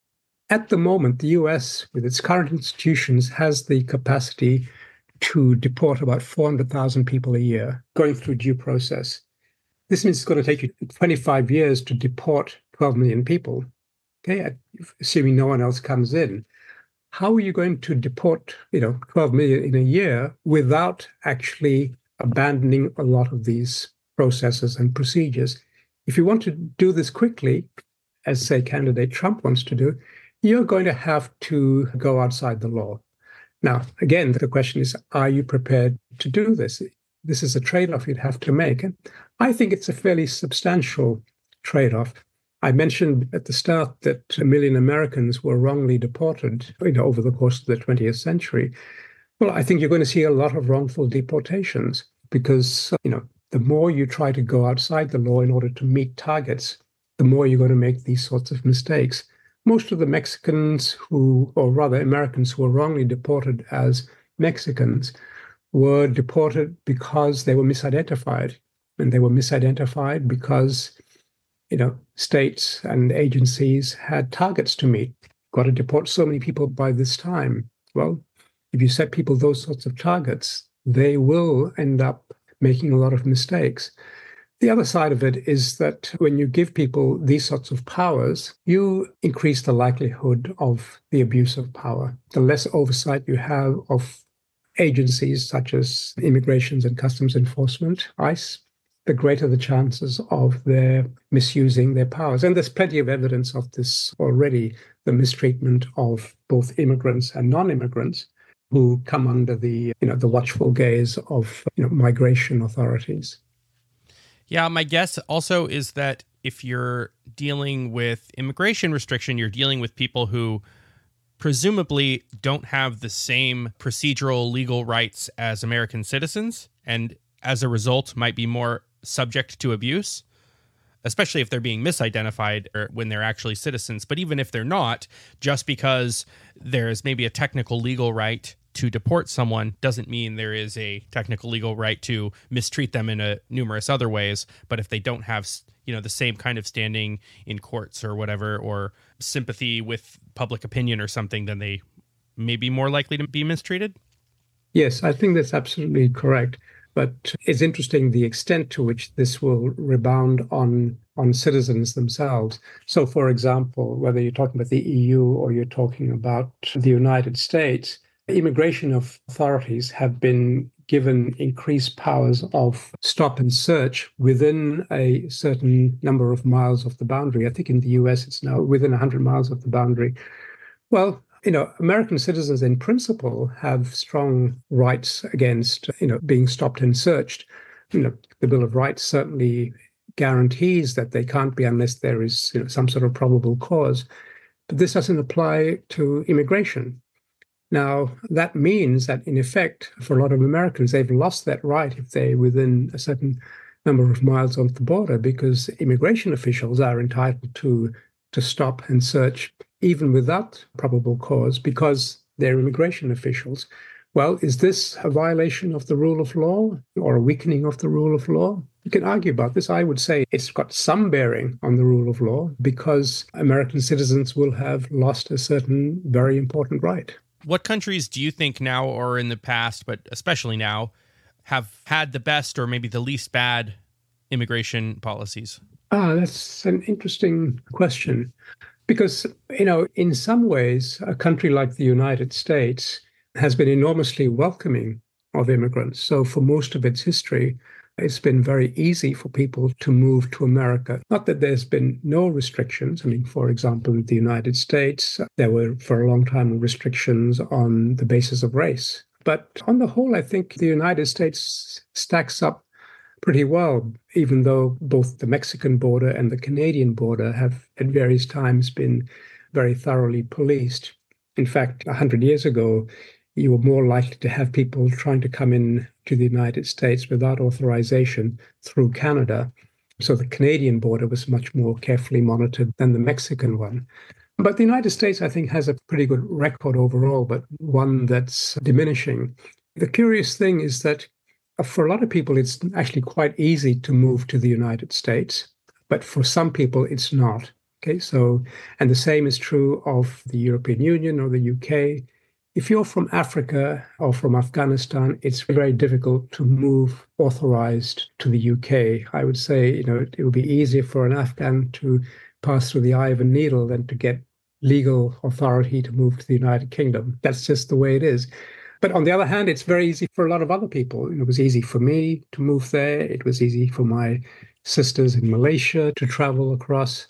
at the moment, the U S, with its current institutions, has the capacity to deport about four hundred thousand people a year going through due process. This means it's going to take you twenty-five years to deport twelve million people, okay, assuming no one else comes in. How are you going to deport, you know, twelve million in a year without actually abandoning a lot of these processes and procedures? If you want to do this quickly, as, say, candidate Trump wants to do, you're going to have to go outside the law. Now, again, the question is, are you prepared to do this? This is a trade-off you'd have to make. And I think it's a fairly substantial trade-off. I mentioned at the start that a million Americans were wrongly deported, you know, over the course of the twentieth century. Well, I think you're going to see a lot of wrongful deportations because, you know, the more you try to go outside the law in order to meet targets, the more you're going to make these sorts of mistakes. Most of the Mexicans who, or rather Americans who were wrongly deported as Mexicans, were deported because they were misidentified. And they were misidentified because, you know, states and agencies had targets to meet. Got to deport so many people by this time. Well, if you set people those sorts of targets, they will end up making a lot of mistakes. The other side of it is that when you give people these sorts of powers, you increase the likelihood of the abuse of power. The less oversight you have of agencies such as Immigration and Customs Enforcement, ICE, the greater the chances of their misusing their powers. And there's plenty of evidence of this already, the mistreatment of both immigrants and non-immigrants who come under the, you know, the watchful gaze of, you know, migration authorities. Yeah, my guess also is that if you're dealing with immigration restriction, you're dealing with people who presumably don't have the same procedural legal rights as American citizens, and as a result might be more subject to abuse, especially if they're being misidentified or when they're actually citizens. But even if they're not, just because there's maybe a technical legal right to deport someone doesn't mean there is a technical legal right to mistreat them in a numerous other ways. But if they don't have, you know, the same kind of standing in courts or whatever, or sympathy with public opinion or something, then they may be more likely to be mistreated. Yes, I think that's absolutely correct. But it's interesting the extent to which this will rebound on, on citizens themselves. So, for example, whether you're talking about the E U or you're talking about the United States, immigration authorities have been given increased powers of stop and search within a certain number of miles of the boundary. I think in the U S it's now within one hundred miles of the boundary. Well, you know, American citizens in principle have strong rights against, you know, being stopped and searched. You know, the Bill of Rights certainly guarantees that they can't be unless there is, you know, some sort of probable cause. But this doesn't apply to immigration. Now, that means that, in effect, for a lot of Americans, they've lost that right if they're within a certain number of miles of the border, because immigration officials are entitled to, to stop and search even without probable cause because they're immigration officials. Well, is this a violation of the rule of law or a weakening of the rule of law? You can argue about this. I would say it's got some bearing on the rule of law because American citizens will have lost a certain very important right. What countries do you think now or in the past, but especially now, have had the best or maybe the least bad immigration policies? Ah, that's an interesting question. Because, you know, in some ways, a country like the United States has been enormously welcoming of immigrants. So for most of its history, it's been very easy for people to move to America. Not that there's been no restrictions. I mean, for example, in the United States, there were for a long time restrictions on the basis of race. But on the whole, I think the United States stacks up pretty well, even though both the Mexican border and the Canadian border have at various times been very thoroughly policed. In fact, one hundred years ago, you were more likely to have people trying to come in to the United States without authorization through Canada. So the Canadian border was much more carefully monitored than the Mexican one. But the United States, I think, has a pretty good record overall, but one that's diminishing. The curious thing is that for a lot of people, it's actually quite easy to move to the United States, but for some people, it's not. Okay, so, and the same is true of the European Union or the U K. If you're from Africa or from Afghanistan, it's very difficult to move authorized to the U K. I would say, you know, it would be easier for an Afghan to pass through the eye of a needle than to get legal authority to move to the United Kingdom. That's just the way it is. But on the other hand, it's very easy for a lot of other people. It was easy for me to move there. It was easy for my sisters in Malaysia to travel across.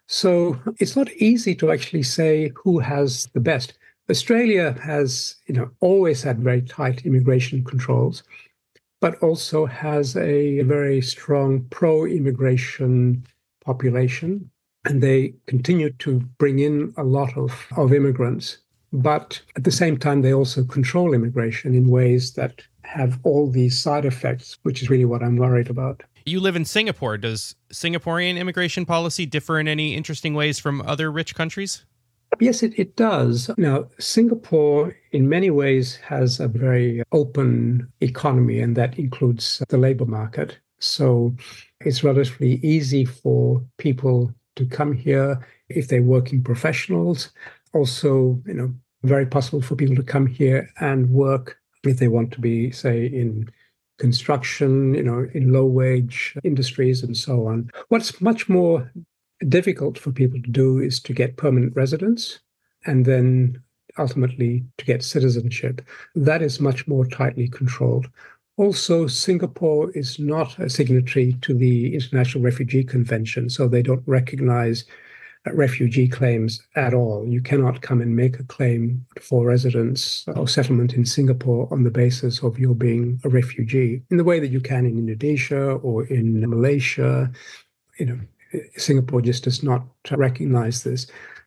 So it's not easy to actually say who has the best. Australia has, you know, always had very tight immigration controls, but also has a very strong pro-immigration population. And they continue to bring in a lot of, of immigrants. But at the same time, they also control immigration in ways that have all these side effects, which is really what I'm worried about. You live in Singapore. Does Singaporean immigration policy differ in any interesting ways from other rich countries? Yes, it, it does. Now, Singapore, in many ways, has a very open economy, and that includes the labor market. So it's relatively easy for people to come here if they're working professionals. Also, you know, very possible for people to come here and work if they want to be, say, in construction, you know, in low-wage industries and so on. What's much more difficult for people to do is to get permanent residence and then ultimately to get citizenship. That is much more tightly controlled. Also, Singapore is not a signatory to the International Refugee Convention, so they don't recognize refugee claims at all. You cannot come and make a claim for residence or settlement in Singapore on the basis of your being a refugee in the way that you can in Indonesia or in Malaysia. You know, Singapore just does not recognize this.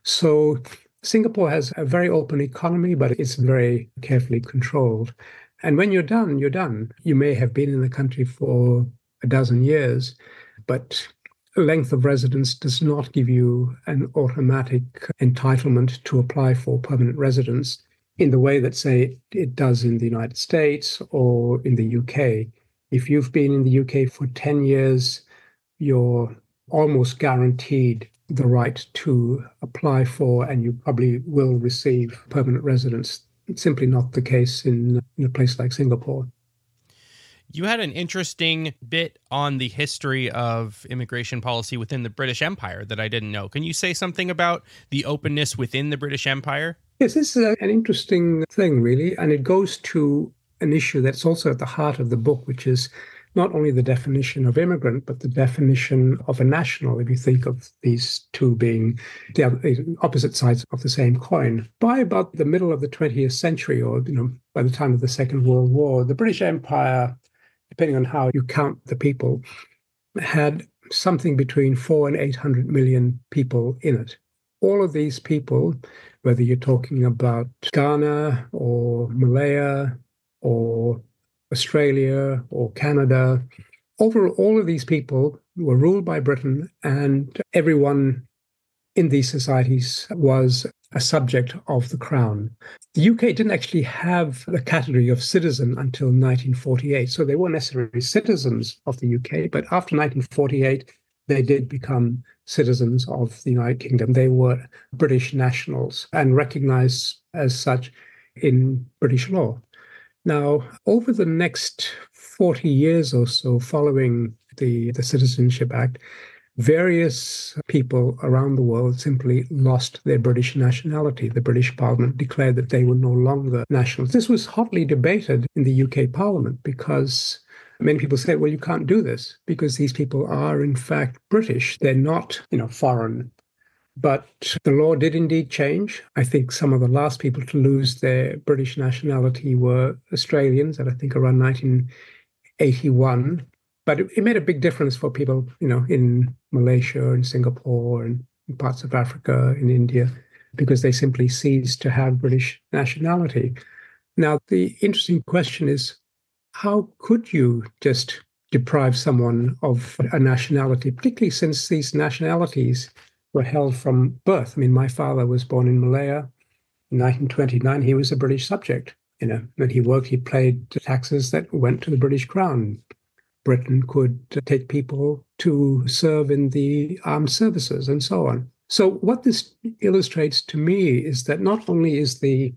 So Singapore has a very open economy, but it's very carefully controlled. And when you're done, you're done. You may have been in the country for a dozen years, but length of residence does not give you an automatic entitlement to apply for permanent residence in the way that, say, it does in the United States or in the U K. If you've been in the U K for ten years, you're almost guaranteed the right to apply for, and you probably will receive permanent residence. It's simply not the case in, in a place like Singapore. You had an interesting bit on the history of immigration policy within the British Empire that I didn't know. Can you say something about the openness within the British Empire? Yes, this is an interesting thing, really, and it goes to an issue that's also at the heart of the book, which is not only the definition of immigrant, but the definition of a national, if you think of these two being the opposite sides of the same coin. By about the middle of the twentieth century, or you know, by the time of the Second World War, the British Empire, depending on how you count the people, had something between four and eight hundred million people in it. All of these people, whether you're talking about Ghana or Malaya or Australia or Canada, overall, all of these people were ruled by Britain, and everyone in these societies was a subject of the crown. The U K didn't actually have the category of citizen until nineteen forty-eight, so they weren't necessarily citizens of the U K, but after nineteen forty-eight, they did become citizens of the United Kingdom. They were British nationals and recognized as such in British law. Now, over the next forty years or so following the, the Citizenship Act, various people around the world simply lost their British nationality. The British Parliament declared that they were no longer nationals. This was hotly debated in the U K Parliament because many people say, well, you can't do this because these people are, in fact, British. They're not, you know, foreign. But the law did indeed change. I think some of the last people to lose their British nationality were Australians, at I think around nineteen eighty-one. But it, it made a big difference for people, you know, in Malaysia and Singapore and in parts of Africa, in India, because they simply ceased to have British nationality. Now, the interesting question is, how could you just deprive someone of a nationality, particularly since these nationalities were held from birth? I mean, my father was born in Malaya in nineteen twenty-nine. He was a British subject. You know, when he worked, he paid taxes that went to the British Crown. Britain could take people to serve in the armed services and so on. So what this illustrates to me is that not only is the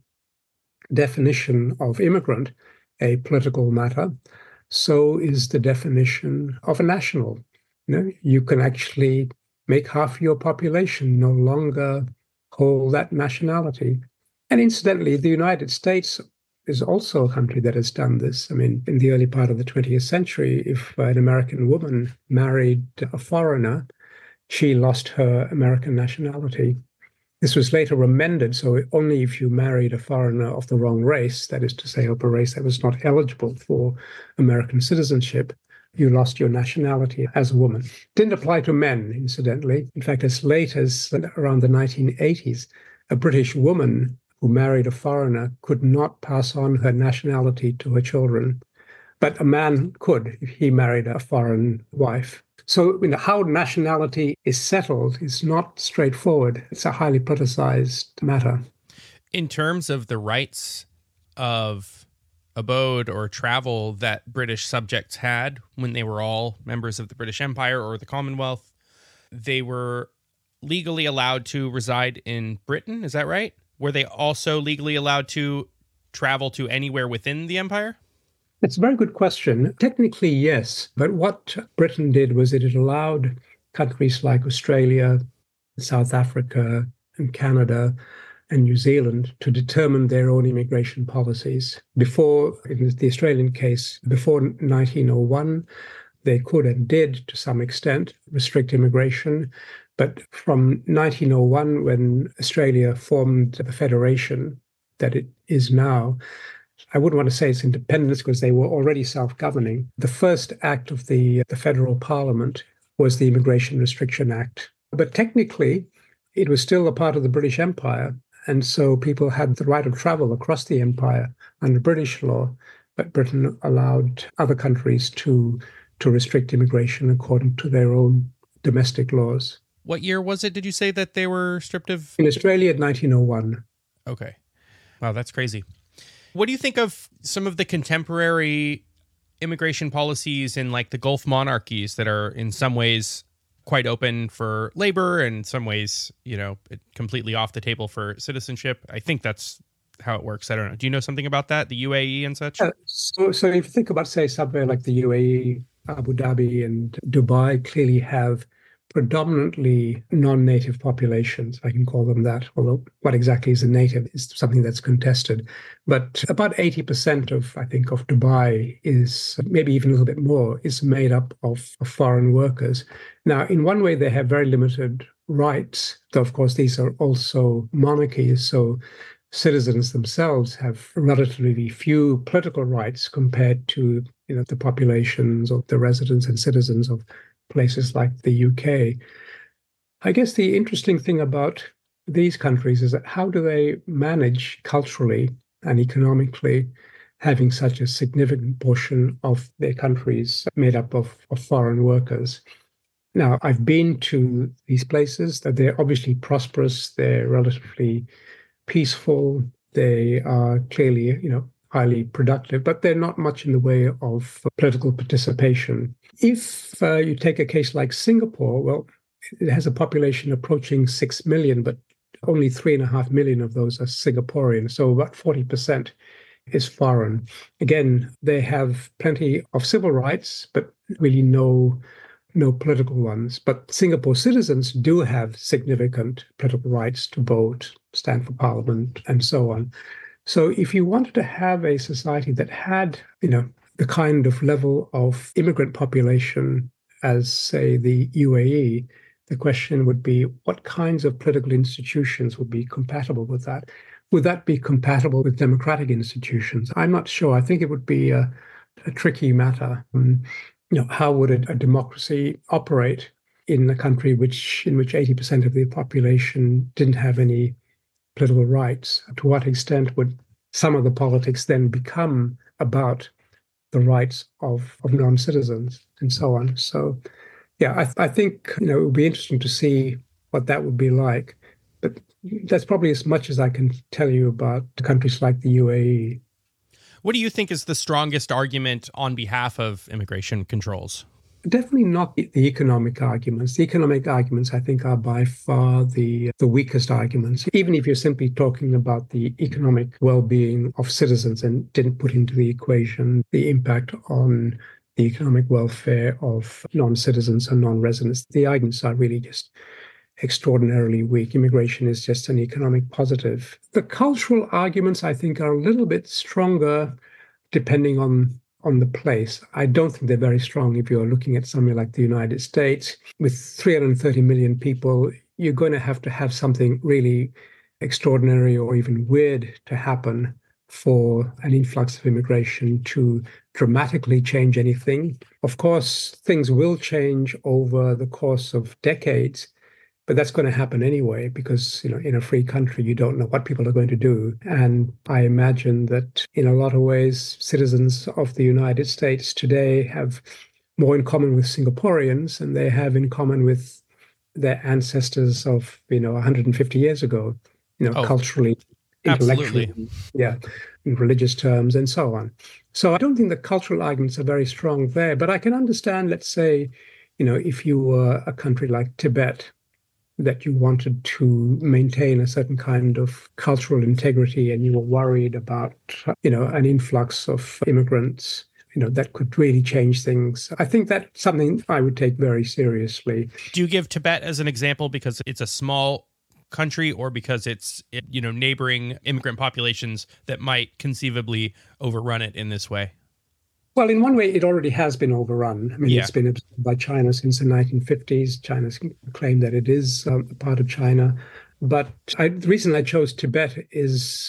definition of immigrant a political matter, so is the definition of a national. You know, you can actually make half your population no longer hold that nationality. And incidentally, the United States is also a country that has done this. I mean, in the early part of the twentieth century, if an American woman married a foreigner, she lost her American nationality. This was later amended, so only if you married a foreigner of the wrong race, that is to say, of a race that was not eligible for American citizenship, you lost your nationality as a woman. Didn't apply to men, incidentally. In fact, as late as around the nineteen eighties, a British woman who married a foreigner could not pass on her nationality to her children. But a man could if he married a foreign wife. So you know, how nationality is settled is not straightforward. It's a highly politicized matter. In terms of the rights of abode or travel that British subjects had when they were all members of the British Empire or the Commonwealth, they were legally allowed to reside in Britain. Is that right? Were they also legally allowed to travel to anywhere within the empire? It's a very good question. Technically, yes. But what Britain did was it allowed countries like Australia, South Africa, and Canada, and New Zealand to determine their own immigration policies. Before, in the Australian case, before nineteen oh one, they could and did, to some extent, restrict immigration. But from nineteen oh one, when Australia formed the federation that it is now, I wouldn't want to say it's independence because they were already self-governing. The first act of the, the federal parliament was the Immigration Restriction Act. But technically, it was still a part of the British Empire. And so people had the right of travel across the empire under British law, but Britain allowed other countries to, to restrict immigration according to their own domestic laws. What year was it, did you say, that they were stripped of? In Australia, in nineteen oh one. Okay. Wow, that's crazy. What do you think of some of the contemporary immigration policies in like the Gulf monarchies that are in some ways quite open for labor and in some ways, you know, completely off the table for citizenship? I think that's how it works. I don't know. Do you know something about that? The U A E and such? Uh, so, so if you think about, say, somewhere like the U A E, Abu Dhabi and Dubai clearly have predominantly non-native populations, I can call them that, although what exactly is a native is something that's contested. But about eighty percent of, I think, of Dubai is, maybe even a little bit more, is made up of, of foreign workers. Now, in one way, they have very limited rights, though, of course, these are also monarchies, so citizens themselves have relatively few political rights compared to, you know, the populations or the residents and citizens of places like the U K. I guess the interesting thing about these countries is that how do they manage culturally and economically having such a significant portion of their countries made up of, of foreign workers? Now, I've been to these places, that they're obviously prosperous, they're relatively peaceful, they are clearly, you know, highly productive, but they're not much in the way of political participation. If uh, you take a case like Singapore, well, it has a population approaching six million, but only three and a half million of those are Singaporean. So about forty percent is foreign. Again, they have plenty of civil rights, but really no, no political ones. But Singapore citizens do have significant political rights to vote, stand for parliament, and so on. So if you wanted to have a society that had, you know, the kind of level of immigrant population as, say, the U A E, the question would be, what kinds of political institutions would be compatible with that? Would that be compatible with democratic institutions? I'm not sure. I think it would be a, a tricky matter. Um, you know, how would a, a democracy operate in a country which, in which eighty percent of the population didn't have any political rights? To what extent would some of the politics then become about the rights of, of non-citizens and so on? So, yeah, I, th- I think, you know, it would be interesting to see what that would be like. But that's probably as much as I can tell you about countries like the U A E. What do you think is the strongest argument on behalf of immigration controls? Definitely not the economic arguments. The economic arguments, I think, are by far the, the weakest arguments. Even if you're simply talking about the economic well-being of citizens and didn't put into the equation the impact on the economic welfare of non-citizens and non-residents, the arguments are really just extraordinarily weak. Immigration is just an economic positive. The cultural arguments, I think, are a little bit stronger depending on on the place. I don't think they're very strong if you're looking at somewhere like the United States. With three hundred thirty million people, you're going to have to have something really extraordinary or even weird to happen for an influx of immigration to dramatically change anything. Of course, things will change over the course of decades, but that's going to happen anyway, because, you know, in a free country, you don't know what people are going to do. And I imagine that in a lot of ways, citizens of the United States today have more in common with Singaporeans than they have in common with their ancestors of, you know, one hundred fifty years ago, you know, oh, culturally, intellectually, absolutely. yeah, in religious terms and so on. So I don't think the cultural arguments are very strong there, but I can understand, let's say, you know, if you were a country like Tibet, that you wanted to maintain a certain kind of cultural integrity and you were worried about, you know, an influx of immigrants, you know, that could really change things. I think that's something I would take very seriously. Do you give Tibet as an example because it's a small country or because it's, you know, neighboring immigrant populations that might conceivably overrun it in this way? Well, in one way, it already has been overrun. I mean, yeah. It's been absorbed by China since the nineteen fifties. China's claimed that it is um, a part of China. But I, the reason I chose Tibet is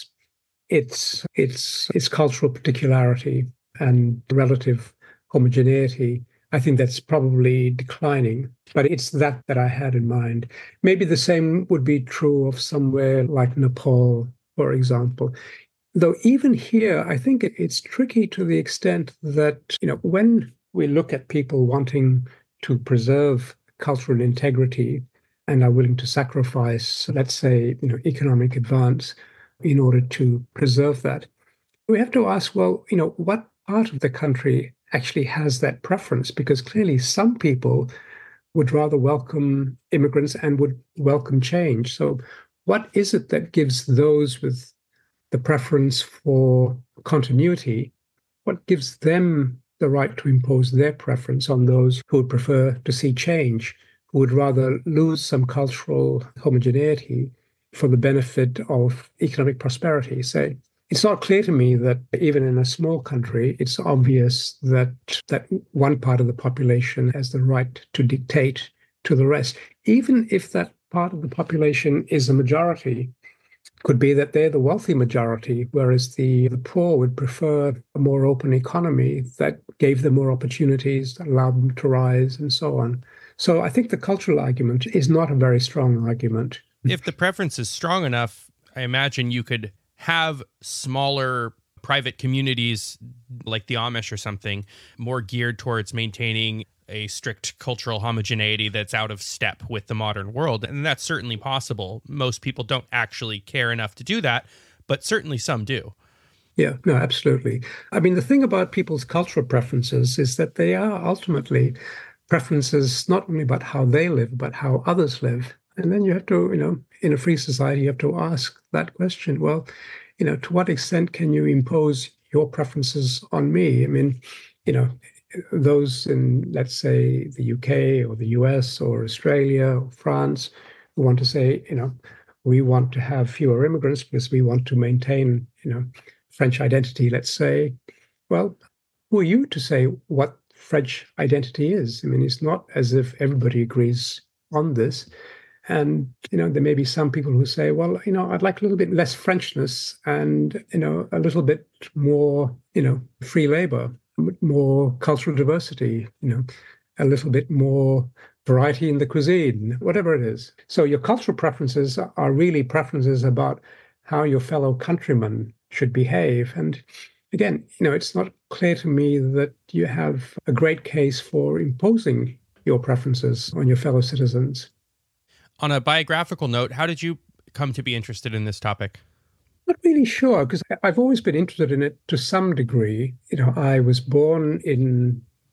its its its cultural particularity and relative homogeneity. I think that's probably declining, but it's that that I had in mind. Maybe the same would be true of somewhere like Nepal, for example. Though even here, I think it's tricky to the extent that, you know, when we look at people wanting to preserve cultural integrity and are willing to sacrifice, let's say, you know, economic advance in order to preserve that, we have to ask, well, you know, what part of the country actually has that preference? Because clearly some people would rather welcome immigrants and would welcome change. So what is it that gives those with the preference for continuity, what gives them the right to impose their preference on those who would prefer to see change, who would rather lose some cultural homogeneity for the benefit of economic prosperity? Say, it's not clear to me that even in a small country, it's obvious that that one part of the population has the right to dictate to the rest, even if that part of the population is a majority. Could be that they're the wealthy majority, whereas the, the poor would prefer a more open economy that gave them more opportunities, allowed them to rise, and so on. So I think the cultural argument is not a very strong argument. If the preference is strong enough, I imagine you could have smaller private communities like the Amish or something, more geared towards maintaining a strict cultural homogeneity that's out of step with the modern world. And that's certainly possible. Most people don't actually care enough to do that, but certainly some do. Yeah, no, absolutely. I mean, the thing about people's cultural preferences is that they are ultimately preferences not only about how they live, but how others live. And then you have to, you know, in a free society, you have to ask that question. Well, you know, to what extent can you impose your preferences on me? I mean, you know, those in, let's say, the U K or the U S or Australia or France who want to say, you know, we want to have fewer immigrants because we want to maintain, you know, French identity, let's say. Well, who are you to say what French identity is? I mean, it's not as if everybody agrees on this. And, you know, there may be some people who say, well, you know, I'd like a little bit less Frenchness and, you know, a little bit more, you know, free labor, more cultural diversity, you know, a little bit more variety in the cuisine, whatever it is. So your cultural preferences are really preferences about how your fellow countrymen should behave. And again, you know, it's not clear to me that you have a great case for imposing your preferences on your fellow citizens. On a biographical note, how did you come to be interested in this topic? Not really sure, because I've always been interested in it to some degree. You know, I was born in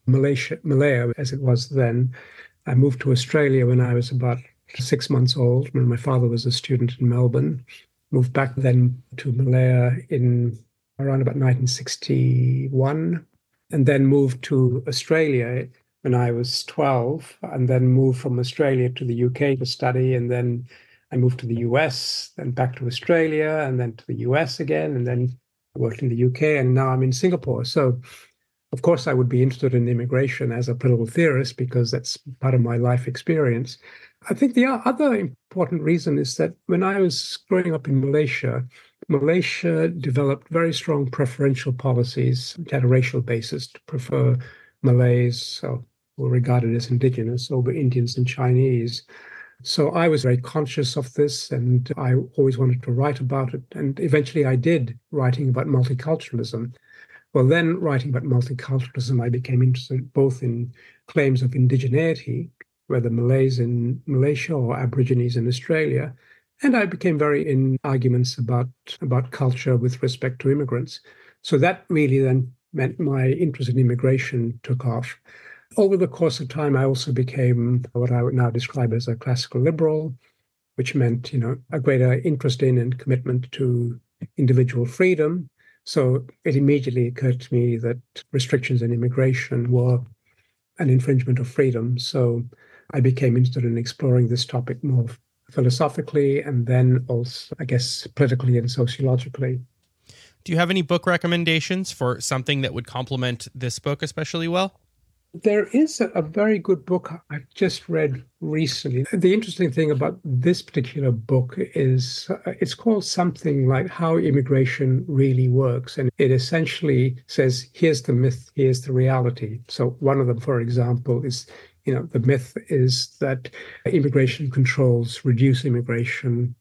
Malaysia, Malaya, as it was then. I moved to Australia when I was about six months old, when my father was a student in Melbourne. Moved back then to Malaya in around about nineteen sixty-one, and then moved to Australia when I was twelve, and then moved from Australia to the U K to study, and then I moved to the U S, then back to Australia, and then to the U S again, and then I worked in the U K, and now I'm in Singapore. So, of course, I would be interested in immigration as a political theorist because that's part of my life experience. I think the other important reason is that when I was growing up in Malaysia, Malaysia developed very strong preferential policies that had a racial basis to prefer Malays, so were regarded as indigenous, over Indians and Chinese. So I was very conscious of this, and I always wanted to write about it. And eventually I did, writing about multiculturalism. Well, then writing about multiculturalism, I became interested both in claims of indigeneity, whether Malays in Malaysia or Aborigines in Australia, and I became very in arguments about, about culture with respect to immigrants. So that really then meant my interest in immigration took off. Over the course of time, I also became what I would now describe as a classical liberal, which meant, you know, a greater interest in and commitment to individual freedom. So it immediately occurred to me that restrictions on immigration were an infringement of freedom. So I became interested in exploring this topic more philosophically and then also, I guess, politically and sociologically. Do you have any book recommendations for something that would complement this book especially well? There is a, a very good book I've just read recently. The interesting thing about this particular book is uh, it's called something like How Immigration Really Works. And it essentially says, here's the myth, here's the reality. So one of them, for example, is, you know, the myth is that immigration controls reduce immigration.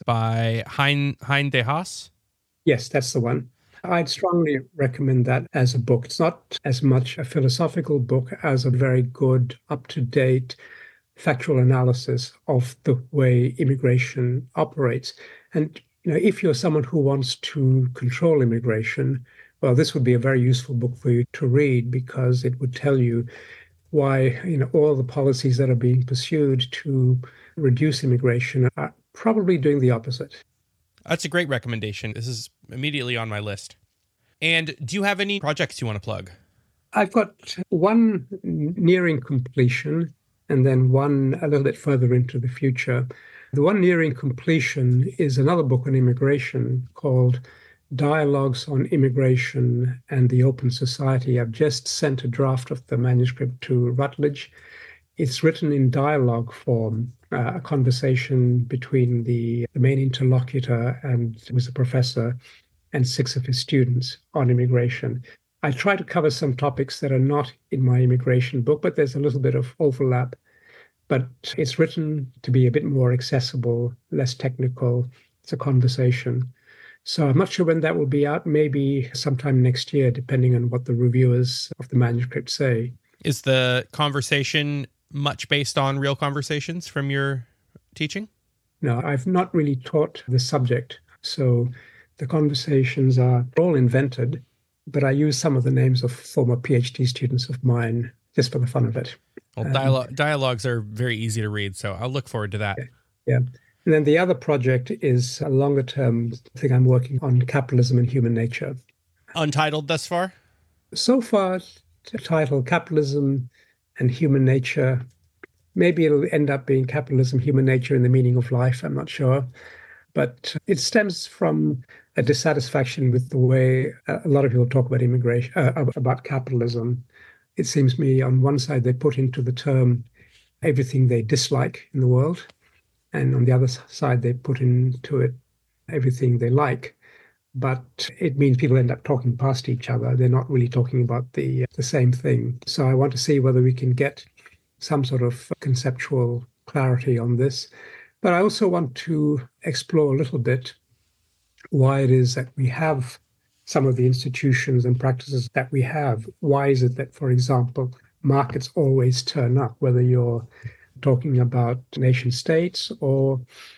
By Hein, Hein de Haas? Yes, that's the one. I'd strongly recommend that as a book. It's not as much a philosophical book as a very good, up-to-date factual analysis of the way immigration operates. And you know, if you're someone who wants to control immigration, well, this would be a very useful book for you to read because it would tell you why, you know, all the policies that are being pursued to reduce immigration are probably doing the opposite. That's a great recommendation. This is immediately on my list. And do you have any projects you want to plug? I've got one nearing completion and then one a little bit further into the future. The one nearing completion is another book on immigration called Dialogues on Immigration and the Open Society. I've just sent a draft of the manuscript to Routledge. It's written in dialogue form, uh, a conversation between the, the main interlocutor and who was a professor and six of his students on immigration. I try to cover some topics that are not in my immigration book, but there's a little bit of overlap. But it's written to be a bit more accessible, less technical. It's a conversation. So I'm not sure when that will be out, maybe sometime next year, depending on what the reviewers of the manuscript say. Is the conversation much based on real conversations from your teaching? No, I've not really taught the subject. So the conversations are all invented, but I use some of the names of former PhD students of mine just for the fun of it. Well, dialogue, um, dialogues are very easy to read, so I'll look forward to that. Yeah. And then the other project is a longer term thing I'm working on, capitalism and human nature. Untitled thus far? So far, the title, Capitalism and Human Nature. Maybe it'll end up being Capitalism, Human Nature, and the Meaning of Life. I'm not sure. But it stems from a dissatisfaction with the way a lot of people talk about immigration, uh, about capitalism. It seems to me on one side they put into the term everything they dislike in the world. And on the other side, they put into it everything they like. But it means people end up talking past each other. They're not really talking about the, the same thing. So I want to see whether we can get some sort of conceptual clarity on this. But I also want to explore a little bit why it is that we have some of the institutions and practices that we have. Why is it that, for example, markets always turn up, whether you're talking about nation states or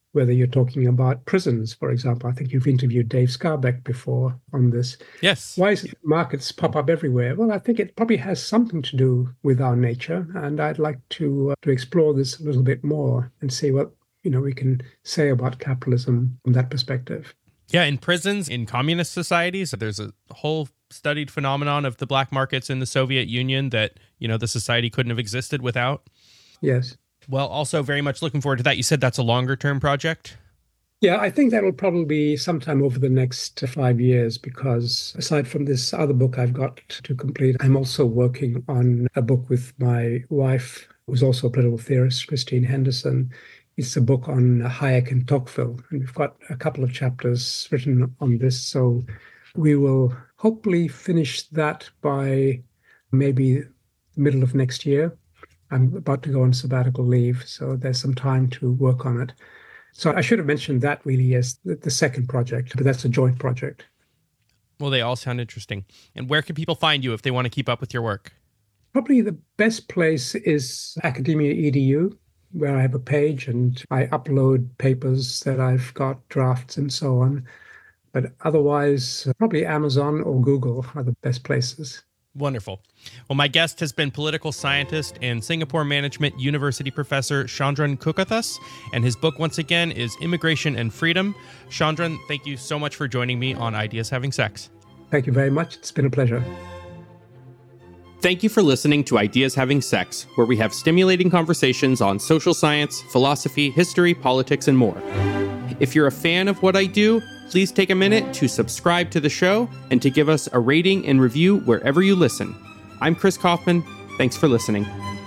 whether you're talking about prisons, for example. I think you've interviewed Dave Scarbeck before on this. Yes. Why is it markets pop up everywhere? Well, I think it probably has something to do with our nature, and I'd like to uh, to explore this a little bit more and see what you know we can say about capitalism from that perspective. Yeah, in prisons, in communist societies, there's a whole studied phenomenon of the black markets in the Soviet Union that, you know, the society couldn't have existed without. Yes. Well, also very much looking forward to that. You said that's a longer term project? Yeah, I think that'll probably be sometime over the next five years because aside from this other book I've got to complete, I'm also working on a book with my wife, who's also a political theorist, Christine Henderson. It's a book on Hayek and Tocqueville, and we've got a couple of chapters written on this. So we will hopefully finish that by maybe the middle of next year. I'm about to go on sabbatical leave, so there's some time to work on it. So I should have mentioned that really as the, the second project, but that's a joint project. Well, they all sound interesting. And where can people find you if they want to keep up with your work? Probably the best place is academia dot e d u, where I have a page and I upload papers that I've got, drafts and so on. But otherwise, probably Amazon or Google are the best places. Wonderful. Well, my guest has been political scientist and Singapore Management University professor Chandran Kukathas, and his book, once again, is Immigration and Freedom. Chandran, thank you so much for joining me on Ideas Having Sex. Thank you very much. It's been a pleasure. Thank you for listening to Ideas Having Sex, where we have stimulating conversations on social science, philosophy, history, politics, and more. If you're a fan of what I do, please take a minute to subscribe to the show and to give us a rating and review wherever you listen. I'm Chris Kaufman. Thanks for listening.